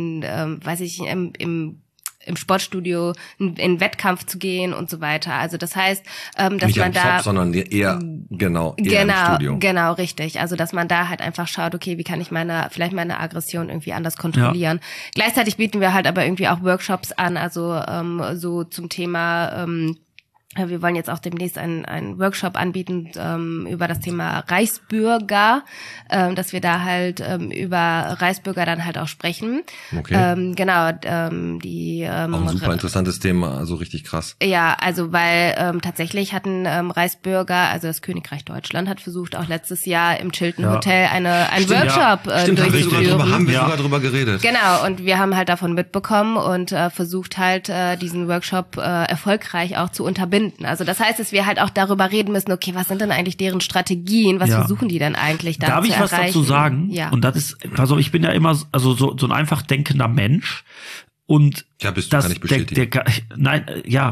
[SPEAKER 5] im Sportstudio in Wettkampf zu gehen und so weiter. Also das heißt, dass
[SPEAKER 2] nicht
[SPEAKER 5] man
[SPEAKER 2] am
[SPEAKER 5] da
[SPEAKER 2] Shop, sondern eher im Studio.
[SPEAKER 5] Genau, richtig. Also dass man da halt einfach schaut, okay, wie kann ich meine Aggression irgendwie anders kontrollieren. Ja. Gleichzeitig bieten wir halt aber irgendwie auch Workshops an, also so zum Thema wir wollen jetzt auch demnächst einen Workshop anbieten über das Thema Reichsbürger, dass wir da halt über Reichsbürger dann halt auch sprechen.
[SPEAKER 2] Okay.
[SPEAKER 5] Genau.
[SPEAKER 2] Auch ein super interessantes Thema, also richtig krass.
[SPEAKER 5] Ja, also weil tatsächlich hatten Reichsbürger, also das Königreich Deutschland hat versucht, auch letztes Jahr im Chilton Hotel einen Workshop durchzuführen.
[SPEAKER 2] Haben wir sogar drüber geredet.
[SPEAKER 5] Genau, und wir haben halt davon mitbekommen und versucht halt diesen Workshop erfolgreich auch zu unterbinden. Also das heißt, dass wir halt auch darüber reden müssen, okay, was sind denn eigentlich deren Strategien? Was versuchen die denn eigentlich da zu erreichen?
[SPEAKER 3] Darf ich was dazu sagen? Ja. Und das ist, also ich bin ja immer so ein einfach denkender Mensch. Und
[SPEAKER 2] ja, bist du, kann ich bestätigen.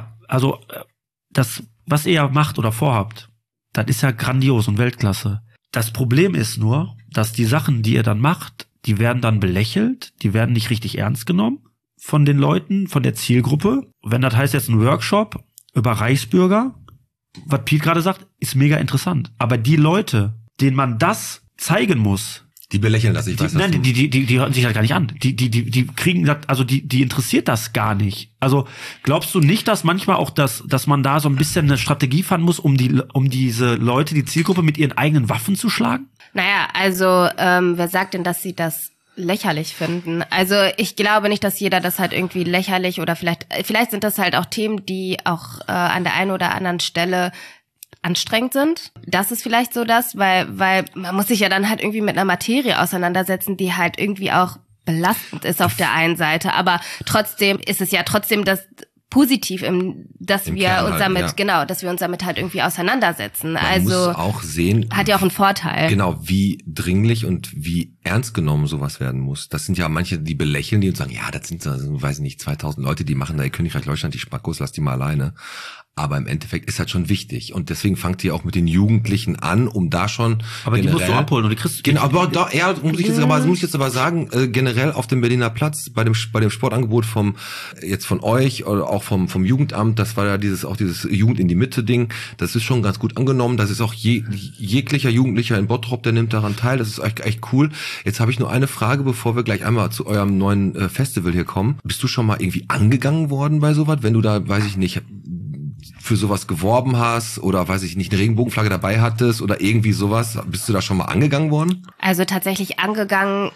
[SPEAKER 3] Also das, was ihr macht oder vorhabt, das ist ja grandios und Weltklasse. Das Problem ist nur, dass die Sachen, die ihr dann macht, die werden dann belächelt, die werden nicht richtig ernst genommen von den Leuten, von der Zielgruppe. Wenn das heißt jetzt ein Workshop über Reichsbürger, was Piet gerade sagt, ist mega interessant. Aber die Leute, denen man das zeigen muss,
[SPEAKER 2] die belächeln das, ich weiß das.
[SPEAKER 3] Nein, die hören sich das gar nicht an. Die kriegen das, also die interessiert das gar nicht. Also glaubst du nicht, dass manchmal auch dass man da so ein bisschen eine Strategie fahren muss, um diese Leute, die Zielgruppe mit ihren eigenen Waffen zu schlagen?
[SPEAKER 5] Naja, also wer sagt denn, dass sie das lächerlich finden? Also ich glaube nicht, dass jeder das halt irgendwie lächerlich oder vielleicht sind das halt auch Themen, die auch an der einen oder anderen Stelle anstrengend sind. Das ist vielleicht so weil man muss sich ja dann halt irgendwie mit einer Materie auseinandersetzen, die halt irgendwie auch belastend ist auf der einen Seite, aber trotzdem ist es ja trotzdem das positiv, dass wir uns damit, dass wir uns damit halt irgendwie auseinandersetzen.
[SPEAKER 2] Man
[SPEAKER 5] also
[SPEAKER 2] muss auch sehen,
[SPEAKER 5] hat ja auch einen Vorteil.
[SPEAKER 2] Genau, wie dringlich und wie ernst genommen sowas werden muss. Das sind ja manche, die belächeln die und sagen, ja, das sind so, weiß ich nicht, 2000 Leute, die machen da ihr Königreich Deutschland, die Spackos, lass die mal alleine. Aber im Endeffekt ist das schon wichtig. Und deswegen fangt ihr auch mit den Jugendlichen an, um da schon
[SPEAKER 3] aber generell, die musst du abholen und die kriegst du.
[SPEAKER 2] Genau, aber da, muss ich jetzt aber sagen, generell auf dem Berliner Platz, bei dem Sportangebot von euch oder auch vom Jugendamt, das war ja dieses Jugend in die Mitte Ding, das ist schon ganz gut angenommen. Das ist auch jeglicher Jugendlicher in Bottrop, der nimmt daran teil. Das ist echt cool. Jetzt habe ich nur eine Frage, bevor wir gleich einmal zu eurem neuen Festival hier kommen. Bist du schon mal irgendwie angegangen worden bei sowas, wenn du da, weiß ich nicht, für sowas geworben hast oder, weiß ich nicht, eine Regenbogenflagge dabei hattest oder irgendwie sowas? Bist du da schon mal angegangen worden?
[SPEAKER 5] Also tatsächlich angegangen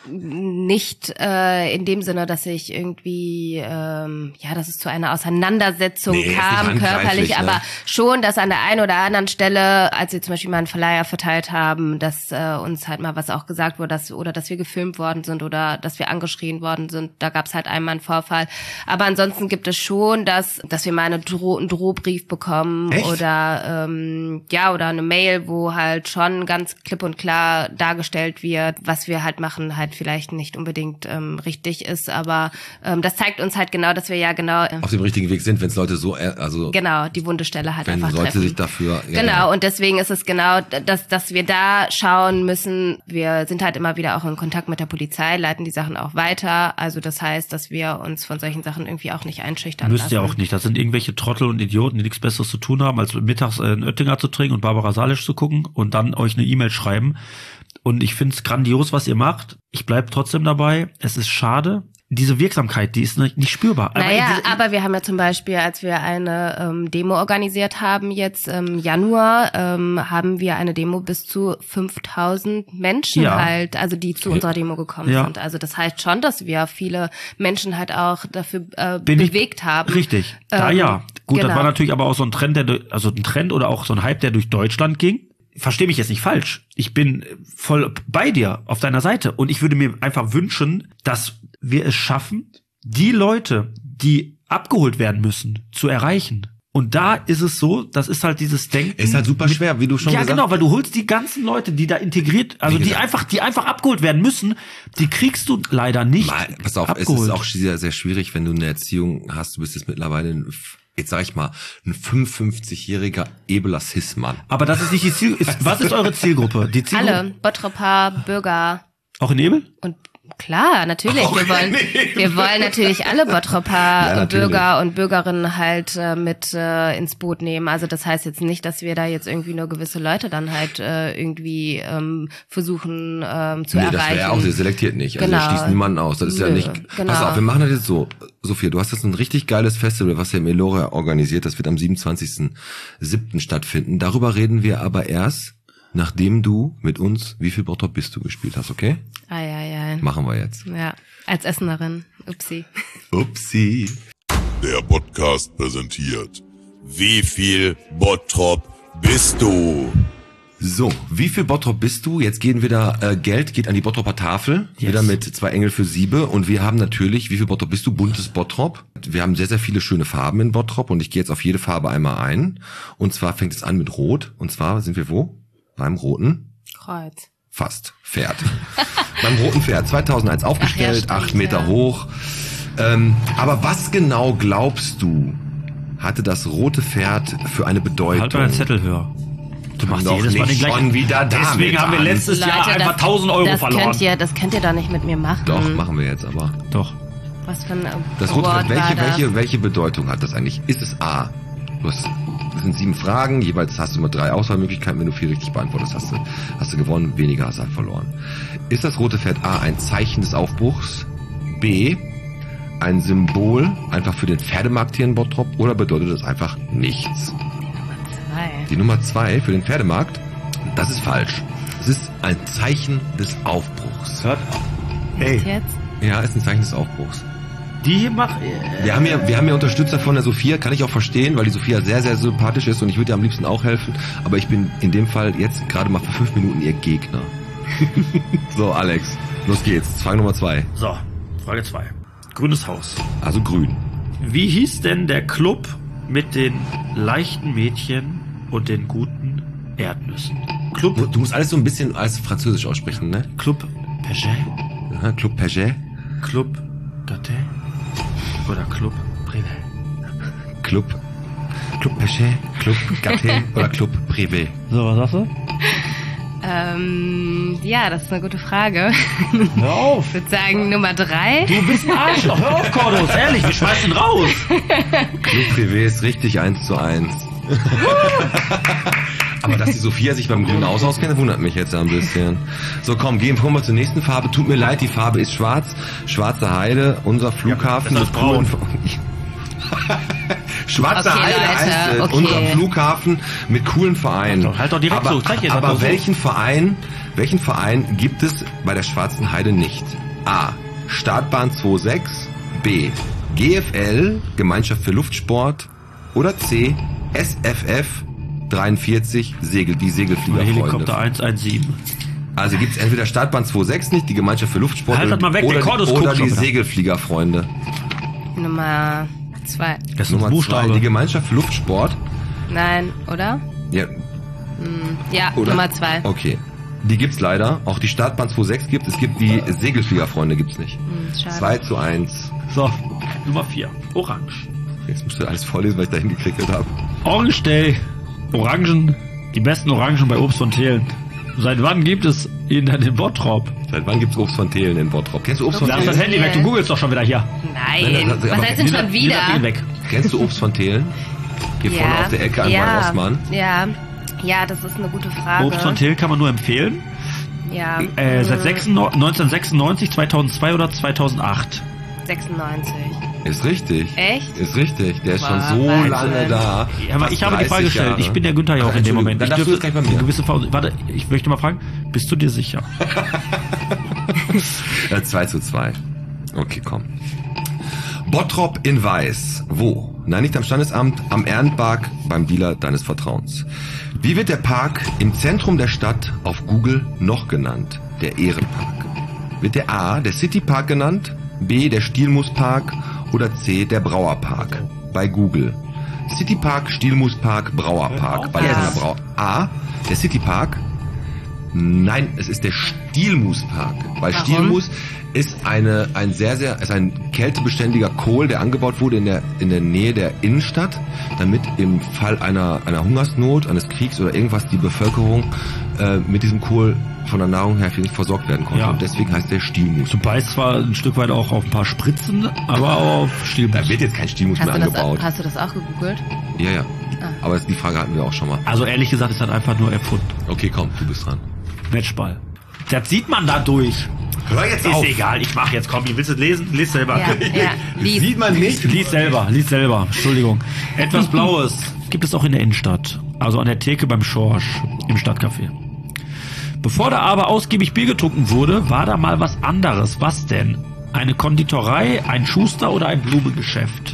[SPEAKER 5] nicht in dem Sinne, dass ich irgendwie, dass es zu einer Auseinandersetzung kam, körperlich, aber schon, dass an der einen oder anderen Stelle, als wir zum Beispiel mal einen Verleiher verteilt haben, dass uns halt mal was auch gesagt wurde, dass wir gefilmt worden sind oder dass wir angeschrien worden sind, da gab es halt einmal einen Vorfall. Aber ansonsten gibt es schon, dass wir mal einen Drohbrief bekommen.
[SPEAKER 2] Echt?
[SPEAKER 5] Oder oder eine Mail, wo halt schon ganz klipp und klar dargestellt wird, was wir halt machen, halt vielleicht nicht unbedingt richtig ist, aber das zeigt uns halt genau, dass wir ja genau
[SPEAKER 2] auf dem richtigen Weg sind, wenn es Leute so
[SPEAKER 5] genau die wunde Stelle halt
[SPEAKER 2] wenn
[SPEAKER 5] einfach
[SPEAKER 2] Leute
[SPEAKER 5] treffen.
[SPEAKER 2] sich dafür
[SPEAKER 5] genau und deswegen ist es genau, dass wir da schauen müssen. Wir sind halt immer wieder auch in Kontakt mit der Polizei, leiten die Sachen auch weiter. Also das heißt, dass wir uns von solchen Sachen irgendwie auch nicht einschüchtern lassen.
[SPEAKER 3] Müsst ihr auch nicht. Das sind irgendwelche Trottel und Idioten, die nichts Besseres zu tun haben, als mittags in Oettinger zu trinken und Barbara Salisch zu gucken und dann euch eine E-Mail schreiben. Und ich finde es grandios, was ihr macht. Ich bleib trotzdem dabei. Es ist schade. Diese Wirksamkeit, die ist nicht spürbar.
[SPEAKER 5] Aber wir haben ja zum Beispiel, als wir eine Demo organisiert haben, jetzt im Januar, haben wir eine Demo bis zu 5000 Menschen halt, also die zu unserer Demo gekommen sind. Also das heißt schon, dass wir viele Menschen halt auch dafür bewegt haben.
[SPEAKER 3] Richtig, Gut, das war natürlich aber auch so ein Trend, ein Trend oder auch so ein Hype, der durch Deutschland ging. Versteh mich jetzt nicht falsch. Ich bin voll bei dir auf deiner Seite und ich würde mir einfach wünschen, dass wir es schaffen, die Leute, die abgeholt werden müssen, zu erreichen. Und da ist es so, das ist halt dieses Denken.
[SPEAKER 2] Ist halt super schwer, wie du schon gesagt hast.
[SPEAKER 3] Ja, genau, weil du holst die ganzen Leute, die da integriert, also die einfach abgeholt werden müssen, die kriegst du leider nicht
[SPEAKER 2] pass auf,
[SPEAKER 3] abgeholt.
[SPEAKER 2] Es ist auch sehr, sehr schwierig, wenn du eine Erziehung hast, du bist jetzt mittlerweile jetzt sag ich mal, ein 55-jähriger Ebeler Cis-Mann.
[SPEAKER 3] Aber das ist nicht die Zielgruppe. Was ist eure Zielgruppe? Die Zielgruppe?
[SPEAKER 5] Alle, Bottroper, Bürger.
[SPEAKER 3] Auch in Ebel?
[SPEAKER 5] Und klar, natürlich. Wir wollen natürlich alle Bottroper Bürger und Bürgerinnen halt mit ins Boot nehmen. Also das heißt jetzt nicht, dass wir da jetzt irgendwie nur gewisse Leute dann halt irgendwie versuchen zu erreichen.
[SPEAKER 2] Das wäre auch, sie selektiert nicht. Also wir schließen niemanden aus. Das ist ja nicht.
[SPEAKER 5] Genau.
[SPEAKER 2] Pass auf, wir machen das jetzt so. Sophia, du hast jetzt ein richtig geiles Festival, was ja im Eloria organisiert. Das wird am 27.07. stattfinden. Darüber reden wir aber erst, nachdem du mit uns Wie viel Bottrop bist du gespielt hast, okay? Machen wir jetzt.
[SPEAKER 5] Ja, als Essenerin.
[SPEAKER 2] Upsi.
[SPEAKER 7] Der Podcast präsentiert Wie viel Bottrop bist du?
[SPEAKER 2] So, wie viel Bottrop bist du? Jetzt gehen wieder, Geld geht an die Bottroper Tafel, wieder mit 2 Engel für Siebe und wir haben natürlich, wie viel Bottrop bist du? Buntes Bottrop. Wir haben sehr, sehr viele schöne Farben in Bottrop und ich gehe jetzt auf jede Farbe einmal ein. Und zwar fängt es an mit Rot und zwar sind wir wo? Beim Roten
[SPEAKER 5] Kreuz.
[SPEAKER 2] Fast. Pferd. Beim Roten Pferd. 2001 aufgestellt, 8 Meter hoch. Aber was genau glaubst du, hatte das Rote Pferd für eine Bedeutung?
[SPEAKER 3] Halt mal einen Zettel höher. Du machst
[SPEAKER 2] doch
[SPEAKER 3] jedes Mal den
[SPEAKER 2] nicht
[SPEAKER 3] gleichen.
[SPEAKER 2] schon wieder damit
[SPEAKER 3] Deswegen haben wir
[SPEAKER 2] an.
[SPEAKER 3] letztes Jahr
[SPEAKER 5] Leute,
[SPEAKER 3] einfach 1.000 Euro verloren.
[SPEAKER 5] Das könnt ihr doch nicht mit mir machen.
[SPEAKER 2] Doch, machen wir jetzt aber.
[SPEAKER 3] Doch.
[SPEAKER 5] Was für ein
[SPEAKER 2] Das rote
[SPEAKER 5] Wort
[SPEAKER 2] Pferd,
[SPEAKER 5] war das?
[SPEAKER 2] welche Bedeutung hat das eigentlich? Ist es A? Das sind 7 Fragen, jeweils hast du immer 3 Auswahlmöglichkeiten. Wenn du 4 richtig beantwortest, hast du gewonnen, weniger hast du halt verloren. Ist das rote Pferd A ein Zeichen des Aufbruchs? B, ein Symbol einfach für den Pferdemarkt hier in Bottrop? Oder bedeutet das einfach nichts? Die Nummer 2 für den Pferdemarkt, das ist falsch. Es ist ein Zeichen des Aufbruchs.
[SPEAKER 3] Hört. Ey,
[SPEAKER 5] Jetzt?
[SPEAKER 2] Ja, ist ein Zeichen des Aufbruchs.
[SPEAKER 3] die macht...
[SPEAKER 2] Wir haben ja Unterstützer von der Sophia, kann ich auch verstehen, weil die Sophia sehr, sehr sympathisch ist und ich würde ihr am liebsten auch helfen, aber ich bin in dem Fall jetzt gerade mal für 5 Minuten ihr Gegner. So, Alex, los geht's. Frage Nummer 2.
[SPEAKER 3] So, Frage 2. Grünes Haus.
[SPEAKER 2] Also grün.
[SPEAKER 3] Wie hieß denn der Club mit den leichten Mädchen und den guten Erdnüssen? Club
[SPEAKER 2] Du musst alles so ein bisschen als Französisch aussprechen, ne?
[SPEAKER 3] Club Paget?
[SPEAKER 2] Aha, Club Paget,
[SPEAKER 3] Club Gaté? Oder Club Privé?
[SPEAKER 2] Club Paget, Club Gaté oder Club Privé.
[SPEAKER 3] So, was sagst du?
[SPEAKER 5] Ja, das ist eine gute Frage.
[SPEAKER 3] Hör auf!
[SPEAKER 5] Ich würde sagen Nummer 3.
[SPEAKER 3] Du bist ein Arschloch! Hör auf, Cordos! Ehrlich, wir schmeißen ihn raus!
[SPEAKER 2] Club Privé ist richtig 1:1. Aber dass die Sophia sich beim grünen Haus auskennt, wundert mich jetzt ein bisschen. So, komm, kommen wir zur nächsten Farbe. Tut mir leid, die Farbe ist schwarz. Schwarze Heide, unser Flughafen.
[SPEAKER 3] Ja, das ist braun.
[SPEAKER 2] Schwarze
[SPEAKER 5] Okay,
[SPEAKER 2] Heide
[SPEAKER 5] Leute,
[SPEAKER 2] heißt es,
[SPEAKER 5] okay.
[SPEAKER 2] unser Flughafen mit coolen Vereinen.
[SPEAKER 3] Halt doch direkt
[SPEAKER 2] aber,
[SPEAKER 3] so, zeig jetzt
[SPEAKER 2] aber
[SPEAKER 3] einfach so.
[SPEAKER 2] welchen Verein gibt es bei der Schwarzen Heide nicht? A. Startbahn 26, B. GFL, Gemeinschaft für Luftsport, oder C. SFF 43, die
[SPEAKER 3] Oder
[SPEAKER 2] Segelfliegerfreunde.
[SPEAKER 3] Helikopter 117.
[SPEAKER 2] Also gibt es entweder Startbahn 26 nicht, die Gemeinschaft für Luftsport,
[SPEAKER 3] Halt das mal weg,
[SPEAKER 2] oder,
[SPEAKER 3] der Cordos
[SPEAKER 2] oder
[SPEAKER 3] guckt schon
[SPEAKER 2] die
[SPEAKER 3] wieder.
[SPEAKER 2] Segelfliegerfreunde.
[SPEAKER 5] Nummer 2.
[SPEAKER 3] Das ist ein
[SPEAKER 2] Nummer 2,
[SPEAKER 3] Buchstabe.
[SPEAKER 2] die Gemeinschaft für Luftsport.
[SPEAKER 5] Nein, oder?
[SPEAKER 2] Ja,
[SPEAKER 5] Ja,
[SPEAKER 2] oder?
[SPEAKER 5] Nummer 2.
[SPEAKER 2] Okay. Die gibt's leider. Auch die Startbahn 26 gibt es. Es gibt die Segelfliegerfreunde gibt's nicht.
[SPEAKER 5] Schade.
[SPEAKER 2] 2:1.
[SPEAKER 3] So, Nummer 4. Orange.
[SPEAKER 2] Jetzt musst du alles vorlesen, weil ich da hingeklickert habe.
[SPEAKER 3] Orange Day. Orangen. Die besten Orangen bei Obst von Thelen. Seit wann gibt es ihn denn in Bottrop?
[SPEAKER 2] Seit wann gibt's Obst von Thelen in Bottrop? Kennst du Obst von
[SPEAKER 3] Lass
[SPEAKER 2] Thelen?
[SPEAKER 3] das Handy weg, du googelst doch schon wieder hier.
[SPEAKER 5] Nein,
[SPEAKER 2] aber
[SPEAKER 5] was heißt denn schon
[SPEAKER 3] Nimm das Ding
[SPEAKER 5] wieder?
[SPEAKER 3] weg.
[SPEAKER 2] Kennst du Obst von Thelen? Hier vorne auf der Ecke an Wald Rossmann.
[SPEAKER 5] Ja, das ist eine gute Frage.
[SPEAKER 3] Obst von Thelen kann man nur empfehlen.
[SPEAKER 5] Ja.
[SPEAKER 3] Seit 1996, 2002 oder 2008.
[SPEAKER 5] 96.
[SPEAKER 2] Ist richtig.
[SPEAKER 5] Echt?
[SPEAKER 2] Ist richtig. Der ist schon
[SPEAKER 5] Wow,
[SPEAKER 2] so
[SPEAKER 5] Wahnsinn.
[SPEAKER 2] lange da.
[SPEAKER 3] Ja, aber ich habe die
[SPEAKER 2] 30
[SPEAKER 3] Frage gestellt.
[SPEAKER 2] Jahre.
[SPEAKER 3] Ich bin der Günther ja auch in dem
[SPEAKER 2] Entschuldigung,
[SPEAKER 3] Moment.
[SPEAKER 2] dann darfst du jetzt gleich bei mir.
[SPEAKER 3] Warte, ich möchte mal fragen, bist du dir sicher?
[SPEAKER 2] 2:2. Okay, komm. Bottrop in Weiß. Wo? Nein, nicht am Standesamt, am Ehrenpark, beim Dealer deines Vertrauens. Wie wird der Park im Zentrum der Stadt auf Google noch genannt? Der Ehrenpark. Wird der A, der Citypark genannt, B, der Stielmuspark oder C, der Brauerpark bei Google? Citypark, Stielmuspark, Brauerpark. Weil
[SPEAKER 5] Ja.
[SPEAKER 2] A, der Citypark. Nein, es ist der Stielmuspark. Weil
[SPEAKER 5] Warum?
[SPEAKER 2] Stielmus ist ist ein kältebeständiger Kohl, der angebaut wurde in der Nähe der Innenstadt, damit im Fall einer Hungersnot, eines Kriegs oder irgendwas die Bevölkerung mit diesem Kohl von der Nahrung her versorgt werden konnte.
[SPEAKER 3] Ja.
[SPEAKER 2] Und deswegen heißt der Stielmus.
[SPEAKER 3] Du beißt zwar ein Stück weit auch auf ein paar Spritzen, aber auch auf Stielmus.
[SPEAKER 2] Da wird jetzt kein Stielmus mehr angebaut.
[SPEAKER 5] Hast du das auch gegoogelt?
[SPEAKER 2] Ja. Aber die Frage hatten wir auch schon mal.
[SPEAKER 3] Also ehrlich gesagt ist das einfach nur erfunden.
[SPEAKER 2] Okay, komm, du bist dran.
[SPEAKER 3] Matchball. Das sieht man da durch.
[SPEAKER 2] Hör jetzt
[SPEAKER 3] Ist
[SPEAKER 2] auf.
[SPEAKER 3] egal, ich mach jetzt, komm, willst du es lesen? Lies selber.
[SPEAKER 5] Ja. Lies.
[SPEAKER 2] Sieht man nicht.
[SPEAKER 3] Lies selber, Entschuldigung. Etwas Blaues gibt es auch in der Innenstadt. Also an der Theke beim Schorsch im Stadtcafé. Bevor da aber ausgiebig Bier getrunken wurde, war da mal was anderes. Was denn? Eine Konditorei, ein Schuster oder ein Blumengeschäft?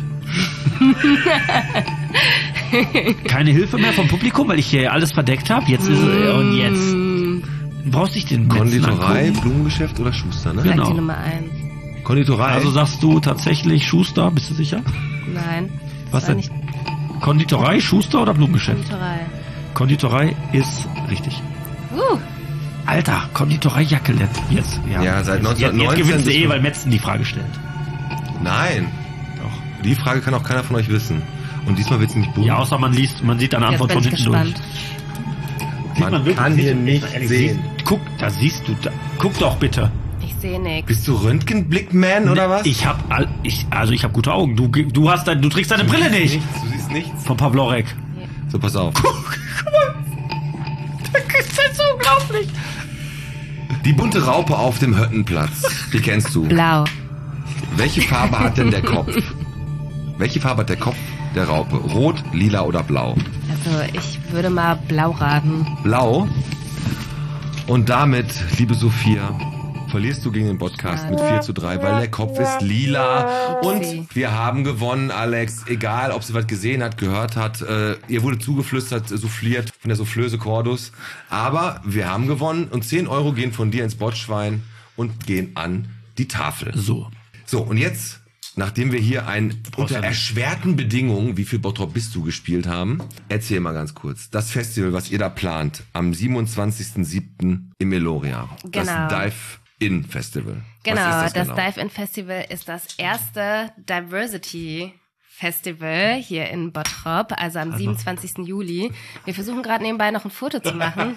[SPEAKER 3] Keine Hilfe mehr vom Publikum, weil ich hier alles verdeckt habe. Jetzt ist und jetzt. Du brauchst dich den Metzen
[SPEAKER 2] Konditorei,
[SPEAKER 3] angucken.
[SPEAKER 2] Blumengeschäft oder Schuster, ne?
[SPEAKER 3] Genau.
[SPEAKER 5] Die Nummer 1.
[SPEAKER 2] Konditorei.
[SPEAKER 3] Also sagst du tatsächlich Schuster, bist du sicher?
[SPEAKER 5] Nein.
[SPEAKER 3] Was
[SPEAKER 5] das war
[SPEAKER 3] denn?
[SPEAKER 5] nicht
[SPEAKER 3] Konditorei, Schuster oder Blumengeschäft?
[SPEAKER 5] Konditorei.
[SPEAKER 3] Konditorei ist richtig. Alter, Konditorei-Jacke jetzt.
[SPEAKER 2] Ja, seit
[SPEAKER 3] Jetzt
[SPEAKER 2] 1919
[SPEAKER 3] gewinnst du
[SPEAKER 2] ist-
[SPEAKER 3] weil Metzen die Frage stellt.
[SPEAKER 2] Nein.
[SPEAKER 3] Doch.
[SPEAKER 2] Die Frage kann auch keiner von euch wissen. Und diesmal wird's nicht bunt.
[SPEAKER 3] Ja, außer man sieht eine
[SPEAKER 5] Jetzt
[SPEAKER 3] Antwort
[SPEAKER 5] bin
[SPEAKER 3] von
[SPEAKER 5] ich
[SPEAKER 3] hinten durch.
[SPEAKER 5] gespannt.
[SPEAKER 3] sieht man wirklich
[SPEAKER 2] kann
[SPEAKER 3] nicht.
[SPEAKER 2] hier nicht
[SPEAKER 3] Ehrlich,
[SPEAKER 2] sehen.
[SPEAKER 3] Guck, da siehst du. Guck doch bitte.
[SPEAKER 5] Ich sehe nichts.
[SPEAKER 2] Bist du Röntgenblickman oder was?
[SPEAKER 3] Ich hab gute Augen. Du trägst deine Brille nicht.
[SPEAKER 2] Du siehst nichts.
[SPEAKER 3] Von Pavlorek.
[SPEAKER 2] So, pass auf.
[SPEAKER 3] Guck mal. Das ist halt so unglaublich.
[SPEAKER 2] Die bunte Raupe auf dem Höttenplatz. Die kennst du.
[SPEAKER 5] Blau.
[SPEAKER 2] Welche Farbe hat denn der Kopf? Welche Farbe hat der Kopf der Raupe? Rot, lila oder blau?
[SPEAKER 5] Also ich würde mal blau raten.
[SPEAKER 2] Blau. Und damit, liebe Sophia, verlierst du gegen den Podcast mit 4:3, weil der Kopf ist lila. Und wir haben gewonnen, Alex. Egal, ob sie was gesehen hat, gehört hat. Ihr wurde zugeflüstert, souffliert von der Soufflöse Cordus. Aber wir haben gewonnen und 10 Euro gehen von dir ins Botschwein und gehen an die Tafel.
[SPEAKER 3] So,
[SPEAKER 2] und jetzt, nachdem wir hier unter erschwerten Bedingungen, wie viel Bottrop bist du gespielt haben, erzähl mal ganz kurz. Das Festival, was ihr da plant, am 27.07. im Eloria.
[SPEAKER 5] Genau.
[SPEAKER 2] Das Dive-In Festival.
[SPEAKER 5] Genau,
[SPEAKER 2] Was ist
[SPEAKER 5] das Dive-In Festival ist das erste Diversity Festival hier in Bottrop, also am 27. Juli. Wir versuchen gerade nebenbei noch ein Foto zu machen.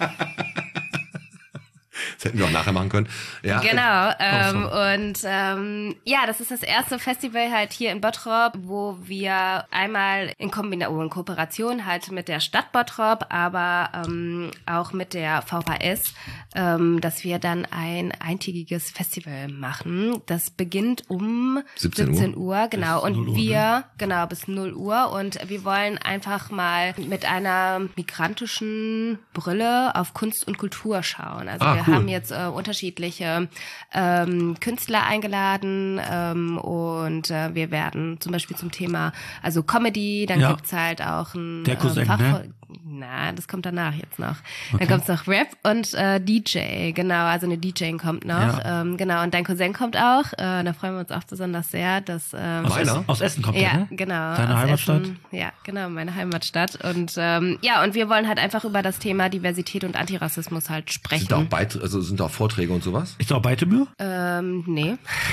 [SPEAKER 2] Das hätten wir auch nachher machen können. Ja.
[SPEAKER 5] Genau. Das ist das erste Festival halt hier in Bottrop, wo wir einmal in Kooperation halt mit der Stadt Bottrop, aber auch mit der VHS, dass wir dann ein eintägiges Festival machen. Das beginnt um 17 Uhr, genau. Und wir, genau, bis 0 Uhr. Und wir wollen einfach mal mit einer migrantischen Brille auf Kunst und Kultur schauen. Also wir haben jetzt unterschiedliche Künstler eingeladen und wir werden zum Beispiel zum Thema, also Comedy, dann gibt's halt auch ein
[SPEAKER 3] der Cousin, ne?
[SPEAKER 5] Na, das kommt danach jetzt noch. Okay. Dann kommt's noch Rap und DJ, genau, also eine DJ kommt noch. Ja. Genau, und dein Cousin kommt auch. Da freuen wir uns auch besonders sehr, dass
[SPEAKER 3] aus Essen kommt
[SPEAKER 5] ja,
[SPEAKER 3] der, ne?
[SPEAKER 5] Genau.
[SPEAKER 3] Deine Heimatstadt?
[SPEAKER 5] Essen. Ja, genau, meine Heimatstadt. Und und wir wollen halt einfach über das Thema Diversität und Antirassismus halt sprechen.
[SPEAKER 2] Sind da auch Vorträge und sowas?
[SPEAKER 3] Ist da auch Beitemühr?
[SPEAKER 5] Nee.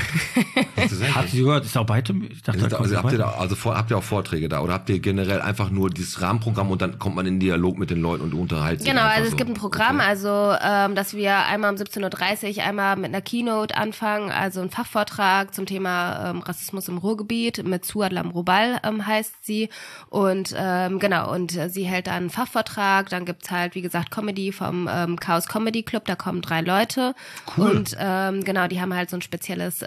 [SPEAKER 3] Habt ihr gehört, ist da auch Beitemühr? Ich dachte,
[SPEAKER 2] habt ihr auch Vorträge da oder habt ihr generell einfach nur dieses Rahmenprogramm und dann kommt man in Dialog mit den Leuten und unterhalten sich?
[SPEAKER 5] Genau, also es gibt ein Programm, dass wir einmal um 17:30 Uhr einmal mit einer Keynote anfangen, also ein Fachvortrag zum Thema Rassismus im Ruhrgebiet mit Suad Lamrobal heißt sie und und sie hält dann einen Fachvortrag, dann gibt's halt, wie gesagt, Comedy vom Chaos Comedy Club, da kommen 3 Leute. Cool. Und die haben halt so ein spezielles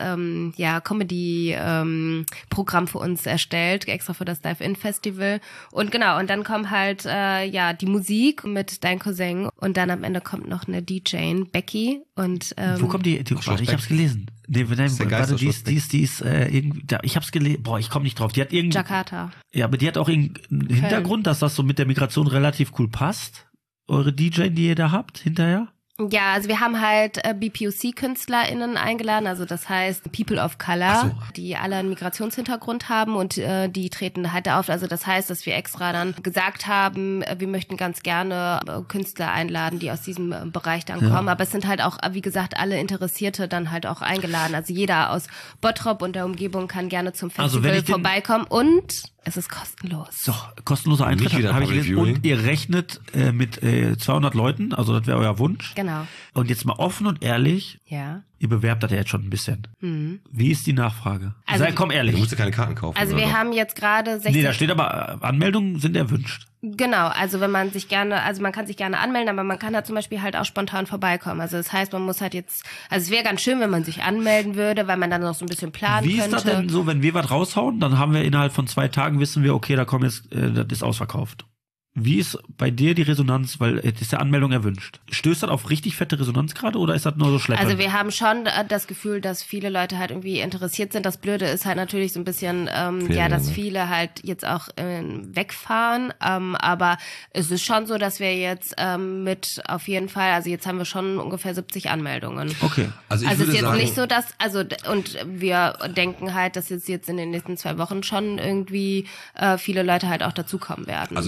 [SPEAKER 5] Comedy-Programm für uns erstellt, extra für das Dive-In Festival. Und und dann kommt halt die Musik mit deinem Cousin und dann am Ende kommt noch eine DJ, Becky. Und
[SPEAKER 3] wo kommt die warte, ich hab's gelesen. Die ist irgendwie, ich hab's gelesen, ich komme nicht drauf. Die hat irgendwie
[SPEAKER 5] Jakarta.
[SPEAKER 3] Ja, aber die hat auch einen Hintergrund, dass das so mit der Migration relativ cool passt. Eure DJ, die ihr da habt, hinterher?
[SPEAKER 5] Ja, also wir haben halt BPOC-KünstlerInnen eingeladen, also das heißt People of Color, die alle einen Migrationshintergrund haben und die treten halt auf. Also das heißt, dass wir extra dann gesagt haben, wir möchten ganz gerne Künstler einladen, die aus diesem Bereich dann kommen. Aber es sind halt auch, wie gesagt, alle Interessierte dann halt auch eingeladen. Also jeder aus Bottrop und der Umgebung kann gerne zum Festival vorbeikommen und es ist kostenlos.
[SPEAKER 3] So, kostenloser Eintritt habe ich gelesen. Und ihr rechnet mit 200 Leuten, also das wäre euer Wunsch.
[SPEAKER 5] Genau.
[SPEAKER 3] Und jetzt mal offen und ehrlich.
[SPEAKER 5] Ja.
[SPEAKER 3] Ihr bewerbt das ja jetzt schon ein bisschen. Mhm. Wie ist die Nachfrage?
[SPEAKER 5] Also,
[SPEAKER 3] komm ehrlich.
[SPEAKER 2] Du musst ja keine Karten kaufen.
[SPEAKER 5] Also wir haben jetzt gerade 60...
[SPEAKER 3] Nee, da steht aber, Anmeldungen sind erwünscht.
[SPEAKER 5] Genau, also wenn man sich gerne, also man kann sich gerne anmelden, aber man kann da zum Beispiel halt auch spontan vorbeikommen. Also das heißt, man muss halt jetzt, also es wäre ganz schön, wenn man sich anmelden würde, weil man dann noch so ein bisschen planen könnte. Wie ist das
[SPEAKER 3] denn so, wenn wir was raushauen, dann haben wir innerhalb von 2 Tagen, wissen wir, okay, da kommen jetzt, das ist ausverkauft. Wie ist bei dir die Resonanz, weil es ist ja Anmeldung erwünscht? Stößt das auf richtig fette Resonanz gerade oder ist das nur so schleppend?
[SPEAKER 5] Also wir haben schon das Gefühl, dass viele Leute halt irgendwie interessiert sind. Das Blöde ist halt natürlich so ein bisschen, dass viele halt jetzt auch wegfahren. Aber es ist schon so, dass wir jetzt mit auf jeden Fall, also jetzt haben wir schon ungefähr 70 Anmeldungen.
[SPEAKER 3] Okay.
[SPEAKER 2] Also
[SPEAKER 5] es ist jetzt nicht so, dass, und wir denken halt, dass jetzt in den nächsten 2 Wochen schon irgendwie viele Leute halt auch dazukommen werden.
[SPEAKER 2] Also ich glaube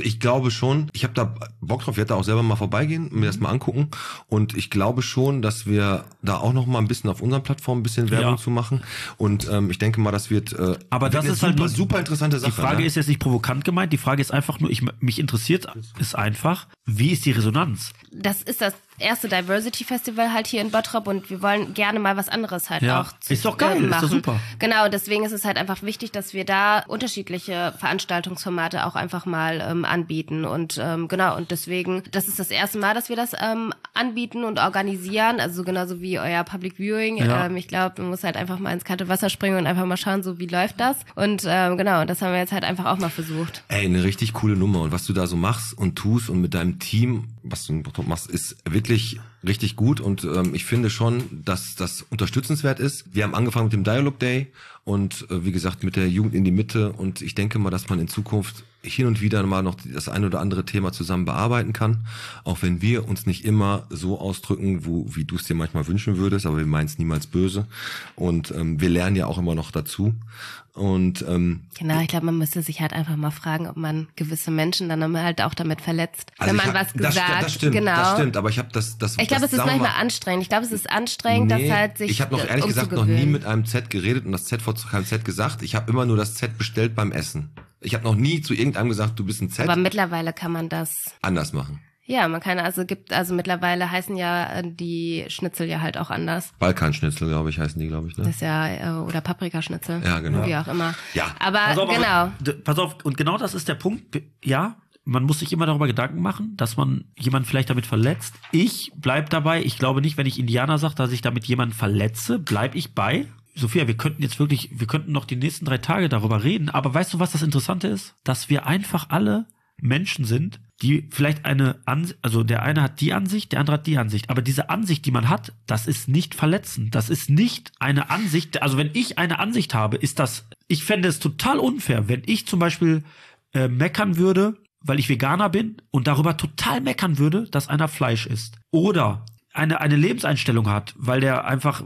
[SPEAKER 2] glaube schon, ich habe da Bock drauf, ich werde da auch selber mal vorbeigehen, mir das mal angucken und ich glaube schon, dass wir da auch noch mal ein bisschen auf unseren Plattformen ein bisschen Werbung zu machen und ich denke mal, das wird
[SPEAKER 3] aber das ist
[SPEAKER 2] super,
[SPEAKER 3] halt
[SPEAKER 2] super interessante Sache.
[SPEAKER 3] Die Frage ist jetzt nicht provokant gemeint, die Frage ist einfach nur, mich interessiert ist einfach, wie ist die Resonanz?
[SPEAKER 5] Das ist das erste Diversity Festival halt hier in Bottrop und wir wollen gerne mal was anderes halt auch
[SPEAKER 3] ist doch geil,
[SPEAKER 5] machen.
[SPEAKER 3] ist doch super.
[SPEAKER 5] Genau, deswegen ist es halt einfach wichtig, dass wir da unterschiedliche Veranstaltungsformate auch einfach mal anbieten und genau, und deswegen, das ist das erste Mal, dass wir das anbieten und organisieren, also genauso wie euer Public Viewing.
[SPEAKER 3] Ja.
[SPEAKER 5] Ich glaube, man muss halt einfach mal ins kalte Wasser springen und einfach mal schauen, so wie läuft das und genau, das haben wir jetzt halt einfach auch mal versucht.
[SPEAKER 2] Ey, eine richtig coole Nummer und was du da so machst und tust und mit deinem Team, was du machst, ist wirklich richtig gut und ich finde schon, dass das unterstützenswert ist. Wir haben angefangen mit dem Dialogue Day und wie gesagt mit der Jugend in die Mitte und ich denke mal, dass man in Zukunft hin und wieder mal noch das ein oder andere Thema zusammen bearbeiten kann, auch wenn wir uns nicht immer so ausdrücken, wie du es dir manchmal wünschen würdest, aber wir meinen es niemals böse und wir lernen ja auch immer noch dazu und
[SPEAKER 5] genau, ich glaube, man müsste sich halt einfach mal fragen, ob man gewisse Menschen dann halt auch damit verletzt,
[SPEAKER 2] also
[SPEAKER 5] wenn man was gesagt.
[SPEAKER 2] Das stimmt,
[SPEAKER 5] genau.
[SPEAKER 2] das stimmt, aber ich habe das
[SPEAKER 5] ich glaube, es ist manchmal anstrengend. Ich glaube, es ist anstrengend, dass halt sich
[SPEAKER 2] ich habe noch ehrlich gesagt noch nie mit einem Z geredet und das Z vor keinem Z gesagt. Ich habe immer nur das Z bestellt beim Essen. Ich habe noch nie zu irgendeinem gesagt, du bist ein Z.
[SPEAKER 5] Aber mittlerweile kann man das
[SPEAKER 2] anders machen.
[SPEAKER 5] Ja, man kann also mittlerweile heißen ja die Schnitzel ja halt auch anders.
[SPEAKER 2] Balkanschnitzel, glaube ich, heißen die, glaube ich. Ne?
[SPEAKER 5] Das ist ja oder Paprikaschnitzel.
[SPEAKER 2] Ja, genau.
[SPEAKER 5] Wie auch immer.
[SPEAKER 2] Ja.
[SPEAKER 5] Aber genau.
[SPEAKER 3] Pass auf, und genau das ist der Punkt. Ja, man muss sich immer darüber Gedanken machen, dass man jemanden vielleicht damit verletzt. Ich bleib dabei. Ich glaube nicht, wenn ich Indianer sage, dass ich damit jemanden verletze, bleib ich bei. Sophia, wir könnten noch die nächsten 3 Tage darüber reden, aber weißt du, was das Interessante ist? Dass wir einfach alle Menschen sind, die vielleicht also der eine hat die Ansicht, der andere hat die Ansicht, aber diese Ansicht, die man hat, das ist nicht verletzend, das ist nicht eine Ansicht, also wenn ich eine Ansicht habe, ich fände es total unfair, wenn ich zum Beispiel meckern würde, weil ich Veganer bin und darüber total meckern würde, dass einer Fleisch isst. Oder eine Lebenseinstellung hat, weil der einfach,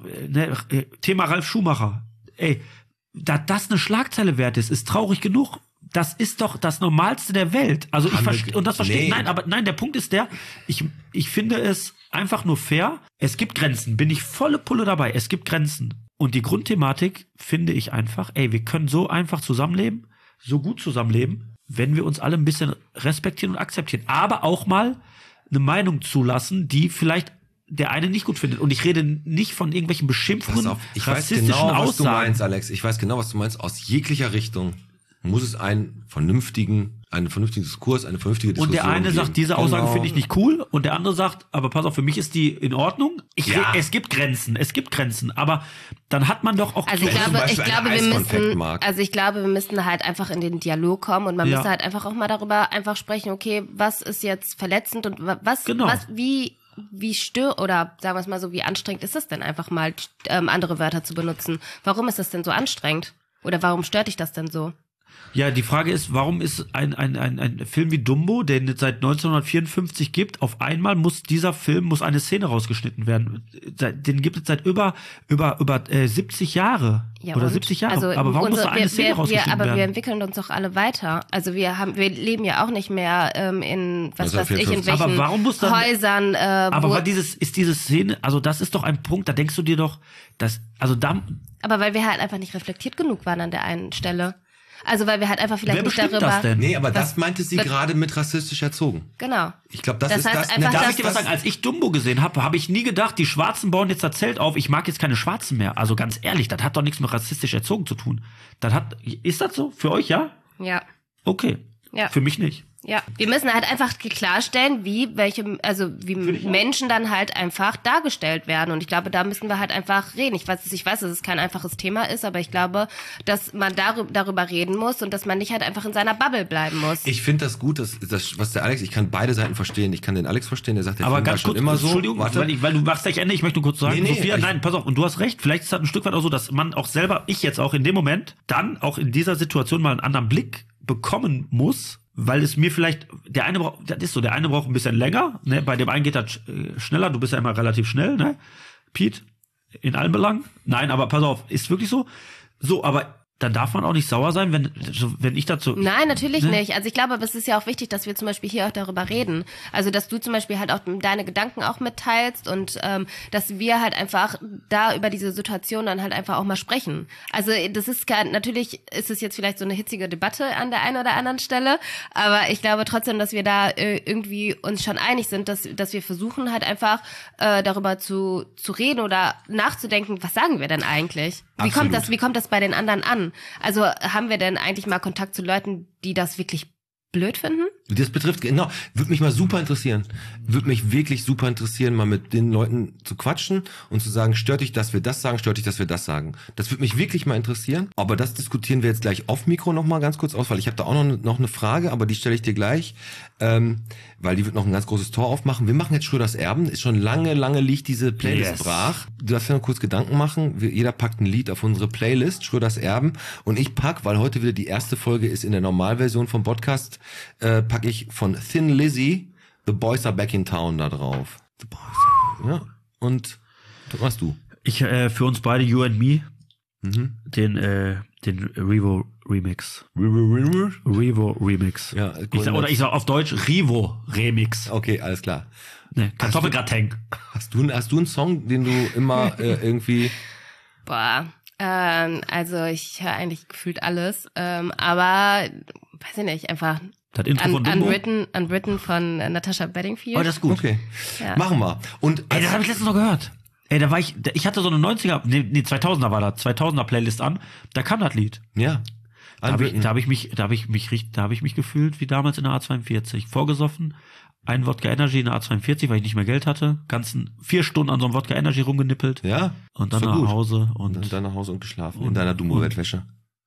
[SPEAKER 3] Thema Ralf Schumacher, da das eine Schlagzeile wert ist traurig genug. Das ist doch das Normalste der Welt. Also ich verstehe, und das verstehe ich. Nein, der Punkt ist ich finde es einfach nur fair. Es gibt Grenzen, bin ich volle Pulle dabei. Es gibt Grenzen. Und die Grundthematik finde ich einfach, wir können so einfach zusammenleben, so gut zusammenleben, wenn wir uns alle ein bisschen respektieren und akzeptieren. Aber auch mal eine Meinung zulassen, die vielleicht der eine nicht gut findet. Und ich rede nicht von irgendwelchen Beschimpfungen,
[SPEAKER 2] ich weiß
[SPEAKER 3] rassistischen
[SPEAKER 2] genau, was
[SPEAKER 3] Aussagen.
[SPEAKER 2] du meinst, Alex. Ich weiß genau, was du meinst. Aus jeglicher Richtung muss es einen vernünftigen Diskurs, eine vernünftige Diskussion
[SPEAKER 3] Und der eine
[SPEAKER 2] geben.
[SPEAKER 3] sagt, diese Aussage finde ich nicht cool. Und der andere sagt, aber pass auf, für mich ist die in Ordnung. Es gibt Grenzen. Aber dann hat man doch auch...
[SPEAKER 5] Also ich glaube, wir müssen halt einfach in den Dialog kommen und man müsste halt einfach auch mal darüber einfach sprechen, okay, was ist jetzt verletzend und wie stört oder sagen wir es mal so, wie anstrengend ist es denn einfach mal andere Wörter zu benutzen? Warum ist das denn so anstrengend? Oder warum stört dich das denn so?
[SPEAKER 3] Ja, die Frage ist, warum ist ein Film wie Dumbo, den es seit 1954 gibt, auf einmal muss eine Szene rausgeschnitten werden. Den gibt es seit über 70 Jahre. Ja, oder 70 Jahre.
[SPEAKER 5] Also
[SPEAKER 3] aber warum muss da eine Szene rausgeschnitten werden?
[SPEAKER 5] Aber wir entwickeln uns doch alle weiter. Also wir leben ja auch nicht mehr in welchen
[SPEAKER 3] aber warum muss dann,
[SPEAKER 5] Häusern.
[SPEAKER 3] Aber diese Szene, also das ist doch ein Punkt, da denkst du dir doch,
[SPEAKER 5] aber weil wir halt einfach nicht reflektiert genug waren an der einen Stelle. Also weil wir halt einfach vielleicht nicht darüber...
[SPEAKER 3] Das denn?
[SPEAKER 2] Nee, aber das meinte sie gerade mit rassistisch erzogen.
[SPEAKER 5] Genau.
[SPEAKER 2] Ich glaube, das ist
[SPEAKER 5] heißt
[SPEAKER 2] das.
[SPEAKER 5] Einfach,
[SPEAKER 3] darf ich dir was sagen? Als ich Dumbo gesehen habe ich nie gedacht, die Schwarzen bauen jetzt das Zelt auf, ich mag jetzt keine Schwarzen mehr. Also ganz ehrlich, das hat doch nichts mit rassistisch erzogen zu tun. Ist das so? Für euch, ja?
[SPEAKER 5] Ja.
[SPEAKER 3] Okay.
[SPEAKER 5] Ja.
[SPEAKER 3] Für mich nicht.
[SPEAKER 5] Ja, wir müssen halt einfach klarstellen, wie Menschen dann halt einfach dargestellt werden. Und ich glaube, da müssen wir halt einfach reden. Ich weiß, dass es kein einfaches Thema ist, aber ich glaube, dass man darüber reden muss und dass man nicht halt einfach in seiner Bubble bleiben muss.
[SPEAKER 2] Ich finde das gut, was der Alex, ich kann beide Seiten verstehen. Ich kann den Alex verstehen, der sagt, der
[SPEAKER 3] aber
[SPEAKER 2] Film
[SPEAKER 3] ganz
[SPEAKER 2] war schon
[SPEAKER 3] kurz,
[SPEAKER 2] immer so.
[SPEAKER 3] Entschuldigung, weil du machst gleich Ende, ich möchte nur kurz sagen,
[SPEAKER 2] Nee,
[SPEAKER 3] Sophia, nein, pass auf, und du hast recht, vielleicht ist das ein Stück weit auch so, dass man auch selber, ich jetzt auch in dem Moment, dann auch in dieser Situation mal einen anderen Blick bekommen muss, weil es mir vielleicht, der eine braucht ein bisschen länger, ne, bei dem einen geht das schneller, du bist ja immer relativ schnell, ne, Pete, in allen Belangen, nein, aber pass auf, ist wirklich so, aber dann darf man auch nicht sauer sein, wenn ich dazu...
[SPEAKER 5] Nein, natürlich nicht. Also ich glaube, aber es ist ja auch wichtig, dass wir zum Beispiel hier auch darüber reden. Also dass du zum Beispiel halt auch deine Gedanken auch mitteilst und dass wir halt einfach da über diese Situation dann halt einfach auch mal sprechen. Also das ist natürlich ist es jetzt vielleicht so eine hitzige Debatte an der einen oder anderen Stelle, aber ich glaube trotzdem, dass wir da irgendwie uns schon einig sind, dass wir versuchen halt einfach darüber zu reden oder nachzudenken, was sagen wir denn eigentlich? Wie kommt das bei den anderen an? Also haben wir denn eigentlich mal Kontakt zu Leuten, die das wirklich blöd finden?
[SPEAKER 2] Das betrifft, genau, würde mich mal super interessieren. Würde mich wirklich super interessieren, mal mit den Leuten zu quatschen und zu sagen, stört dich, dass wir das sagen, stört dich, dass wir das sagen. Das würde mich wirklich mal interessieren. Aber das diskutieren wir jetzt gleich off Mikro noch mal ganz kurz aus, weil ich habe da auch noch eine Frage, aber die stelle ich dir gleich, weil die wird noch ein ganz großes Tor aufmachen. Wir machen jetzt Schröders Erben. Ist schon lange liegt diese Playlist brach. Du darfst ja noch kurz Gedanken machen. Jeder packt ein Lied auf unsere Playlist, Schröders Erben. Und ich pack, weil heute wieder die erste Folge ist in der Normalversion vom Podcast, packe ich von Thin Lizzy The Boys Are Back in Town da drauf. The Boys. Ja. Und was machst du?
[SPEAKER 3] Ich für uns beide You and Me den Revo Remix. Revo Remix.
[SPEAKER 2] Ja,
[SPEAKER 3] ich sag auf Deutsch Revo Remix.
[SPEAKER 2] Okay, alles klar.
[SPEAKER 3] Ne, Kartoffelgratin.
[SPEAKER 2] Hast du einen Song, den du immer irgendwie...
[SPEAKER 5] Boah, also ich höre eigentlich gefühlt alles, aber weiß ich nicht, einfach
[SPEAKER 3] das Intro von Dumbo?
[SPEAKER 5] Unwritten von Natasha Bedingfield.
[SPEAKER 3] Oh, das ist gut.
[SPEAKER 2] Okay, ja. Machen wir. Und
[SPEAKER 3] das habe ich letztens noch gehört. Da war ich hatte so eine 2000er war das, 2000er Playlist an, da kam das Lied.
[SPEAKER 2] Ja.
[SPEAKER 3] Da habe ich mich gefühlt wie damals in der A42, vorgesoffen, ein Wodka Energy in der A42, weil ich nicht mehr Geld hatte, ganzen 4 Stunden an so einem Wodka Energy rumgenippelt.
[SPEAKER 2] Ja.
[SPEAKER 3] Und dann nach Hause und
[SPEAKER 2] dann nach Hause und geschlafen in deiner Dumbo-Bettwäsche.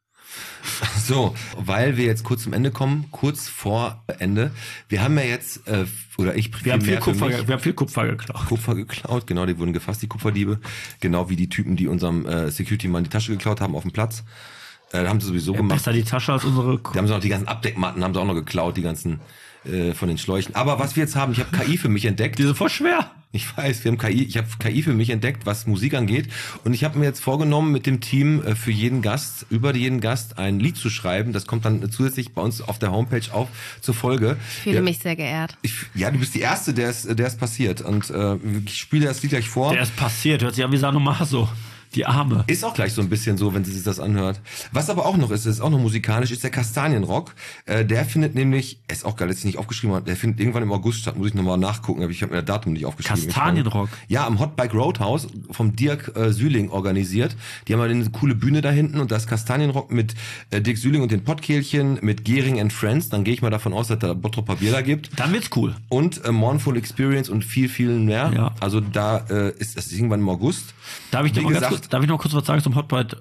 [SPEAKER 2] So, weil wir jetzt kurz zum Ende kommen, kurz vor Ende. Wir haben ja jetzt,
[SPEAKER 3] wir haben viel Kupfer geklaut.
[SPEAKER 2] Kupfer geklaut, genau, die wurden gefasst, die Kupferdiebe. Genau wie die Typen, die unserem Security-Mann die Tasche geklaut haben auf dem Platz. Haben sie sowieso gemacht.
[SPEAKER 3] Besser die Tasche als unsere...
[SPEAKER 2] Die haben sie noch die ganzen Abdeckmatten, haben sie auch noch geklaut, die ganzen von den Schläuchen. Aber was wir jetzt haben, ich habe KI für mich entdeckt.
[SPEAKER 3] Die sind voll schwer.
[SPEAKER 2] Ich weiß, ich habe KI für mich entdeckt, was Musik angeht. Und ich habe mir jetzt vorgenommen, mit dem Team über jeden Gast ein Lied zu schreiben. Das kommt dann zusätzlich bei uns auf der Homepage auf zur Folge.
[SPEAKER 5] Ich fühle mich sehr geehrt.
[SPEAKER 2] Du bist die Erste, der es passiert. Und ich spiele das Lied gleich vor.
[SPEAKER 3] Der ist passiert, hört sich an wie Sanomasa. Die Arme.
[SPEAKER 2] Ist auch gleich so ein bisschen so, wenn sie sich das anhört. Was aber auch noch ist auch noch musikalisch, ist der Kastanienrock. Der findet nämlich, ist auch geil, dass ich nicht aufgeschrieben habe, der findet irgendwann im August statt, muss ich nochmal nachgucken, aber ich habe mir das Datum nicht aufgeschrieben.
[SPEAKER 3] Kastanienrock?
[SPEAKER 2] Ja, am Hot Bike Roadhouse vom Dirk Süling organisiert. Die haben eine coole Bühne da hinten und das Kastanienrock mit Dirk Süling und den Pottkehlchen, mit Gehring and Friends. Dann gehe ich mal davon aus, dass da Bottroper Bier da gibt.
[SPEAKER 3] Dann wird's cool.
[SPEAKER 2] Und Mournful Experience und viel mehr. Ja. Also da ist das irgendwann im August.
[SPEAKER 3] Darf ich noch kurz was sagen zum Hot Bike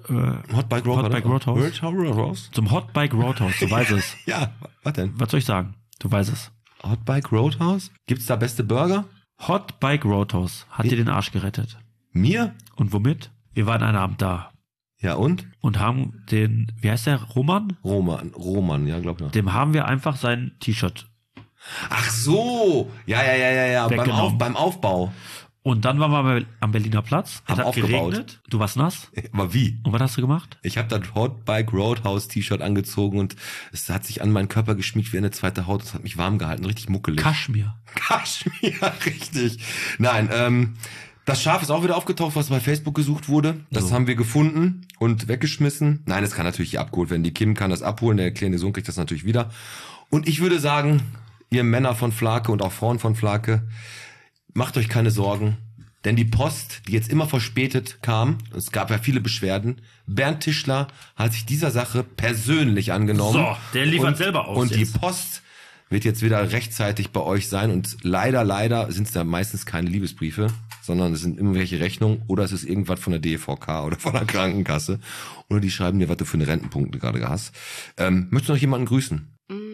[SPEAKER 3] Roadhouse? Zum Hot Bike Roadhouse, du weißt es.
[SPEAKER 2] Ja, was denn?
[SPEAKER 3] Was soll ich sagen? Du weißt es.
[SPEAKER 2] Hot Bike Roadhouse? Gibt's da beste Burger?
[SPEAKER 3] Hot Bike Roadhouse hat dir den Arsch gerettet.
[SPEAKER 2] Mir?
[SPEAKER 3] Und womit? Wir waren einen Abend da.
[SPEAKER 2] Ja, und?
[SPEAKER 3] Und haben den, wie heißt der, Roman,
[SPEAKER 2] ja, glaub ich.
[SPEAKER 3] Dem haben wir einfach sein T-Shirt.
[SPEAKER 2] Ach so! Ja. Beim Aufbau.
[SPEAKER 3] Und dann waren wir am Berliner Platz. Es hat geregnet. Du warst nass.
[SPEAKER 2] Aber wie?
[SPEAKER 3] Und was hast du gemacht?
[SPEAKER 2] Ich habe das Hot Bike Roadhouse T-Shirt angezogen und es hat sich an meinen Körper geschmiegt wie eine zweite Haut. Es hat mich warm gehalten, richtig muckelig.
[SPEAKER 3] Kaschmir,
[SPEAKER 2] richtig. Nein, das Schaf ist auch wieder aufgetaucht, was bei Facebook gesucht wurde. Das haben wir gefunden und weggeschmissen. Nein, das kann natürlich hier abgeholt werden. Die Kim kann das abholen, der kleine Sohn kriegt das natürlich wieder. Und ich würde sagen, ihr Männer von Flake und auch Frauen von Flake, macht euch keine Sorgen, denn die Post, die jetzt immer verspätet kam, es gab ja viele Beschwerden, Bernd Tischler hat sich dieser Sache persönlich angenommen.
[SPEAKER 3] So, der liefert selber aus.
[SPEAKER 2] Und die Post wird jetzt wieder rechtzeitig bei euch sein und leider sind es da meistens keine Liebesbriefe, sondern es sind irgendwelche Rechnungen oder es ist irgendwas von der DVK oder von der Krankenkasse oder die schreiben dir, was du für eine Rentenpunkte gerade hast. Möchtest du noch jemanden grüßen?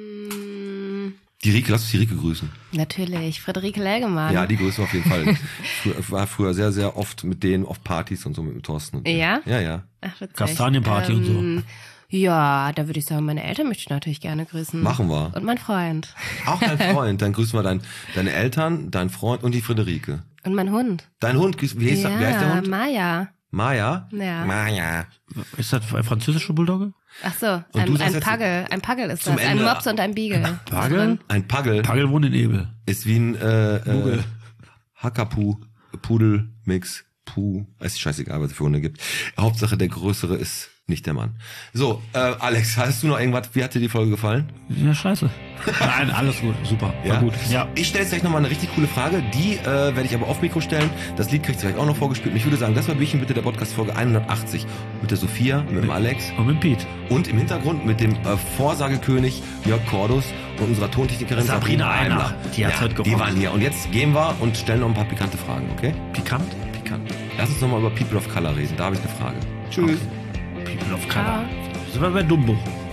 [SPEAKER 2] Die Rike, lass uns die Rike grüßen.
[SPEAKER 5] Natürlich, Friederike Lelgemann.
[SPEAKER 2] Ja, die grüßen wir auf jeden Fall. Ich war früher sehr, sehr oft mit denen auf Partys und so mit dem Thorsten. Und
[SPEAKER 5] ja?
[SPEAKER 2] Ja.
[SPEAKER 5] Ach, witzig.
[SPEAKER 3] Kastanienparty und so.
[SPEAKER 5] Ja, da würde ich sagen, meine Eltern möchte ich natürlich gerne grüßen.
[SPEAKER 2] Machen wir.
[SPEAKER 5] Und mein Freund.
[SPEAKER 2] Auch dein Freund. Dann grüßen wir deine Eltern, deinen Freund und die Friederike.
[SPEAKER 5] Und mein Hund.
[SPEAKER 2] Dein Hund, wie heißt der Hund?
[SPEAKER 5] Maya.
[SPEAKER 2] Maya?
[SPEAKER 5] Ja.
[SPEAKER 2] Maya.
[SPEAKER 3] Ist das ein französische Bulldogge?
[SPEAKER 5] Ach so,
[SPEAKER 2] Und du
[SPEAKER 5] ein
[SPEAKER 2] sagst jetzt
[SPEAKER 5] Pagel. Ein Pagel ist
[SPEAKER 2] zum
[SPEAKER 5] das. Ein
[SPEAKER 2] Ende-
[SPEAKER 5] Mops und ein Beagle.
[SPEAKER 3] Pagel?
[SPEAKER 2] Ein Pagel
[SPEAKER 3] Pagel wohnt in Ebel.
[SPEAKER 2] ist wie ein Hakapu, Pudel, Mix, Puh. Ist scheißegal, was es für Hunde gibt. Hauptsache, der Größere ist nicht der Mann. So, Alex, hast du noch irgendwas? Wie hat dir die Folge gefallen?
[SPEAKER 3] Ja, scheiße. Nein, alles gut. Super. War gut. Ja.
[SPEAKER 2] Ich stelle jetzt gleich nochmal eine richtig coole Frage. Die werde ich aber auf Mikro stellen. Das Lied kriegst du gleich auch noch vorgespielt. Und ich würde sagen, das war Bierchen bitte der Podcast-Folge 180. Mit der Sophia, mit dem Alex.
[SPEAKER 3] Und mit Pete.
[SPEAKER 2] Und im Hintergrund mit dem Vorsagekönig Jörg Cordus und unserer Tontechnikerin
[SPEAKER 3] Sabrina Eimler. Die hat's heute
[SPEAKER 2] Die
[SPEAKER 3] gerockt.
[SPEAKER 2] waren hier. Und jetzt gehen wir und stellen noch ein paar pikante Fragen, okay?
[SPEAKER 3] Pikant?
[SPEAKER 2] Pikant. Lass uns nochmal über People of Color reden. Da habe ich eine Frage. Tschüss.
[SPEAKER 3] People of Color. Sind wir bei Dumbo.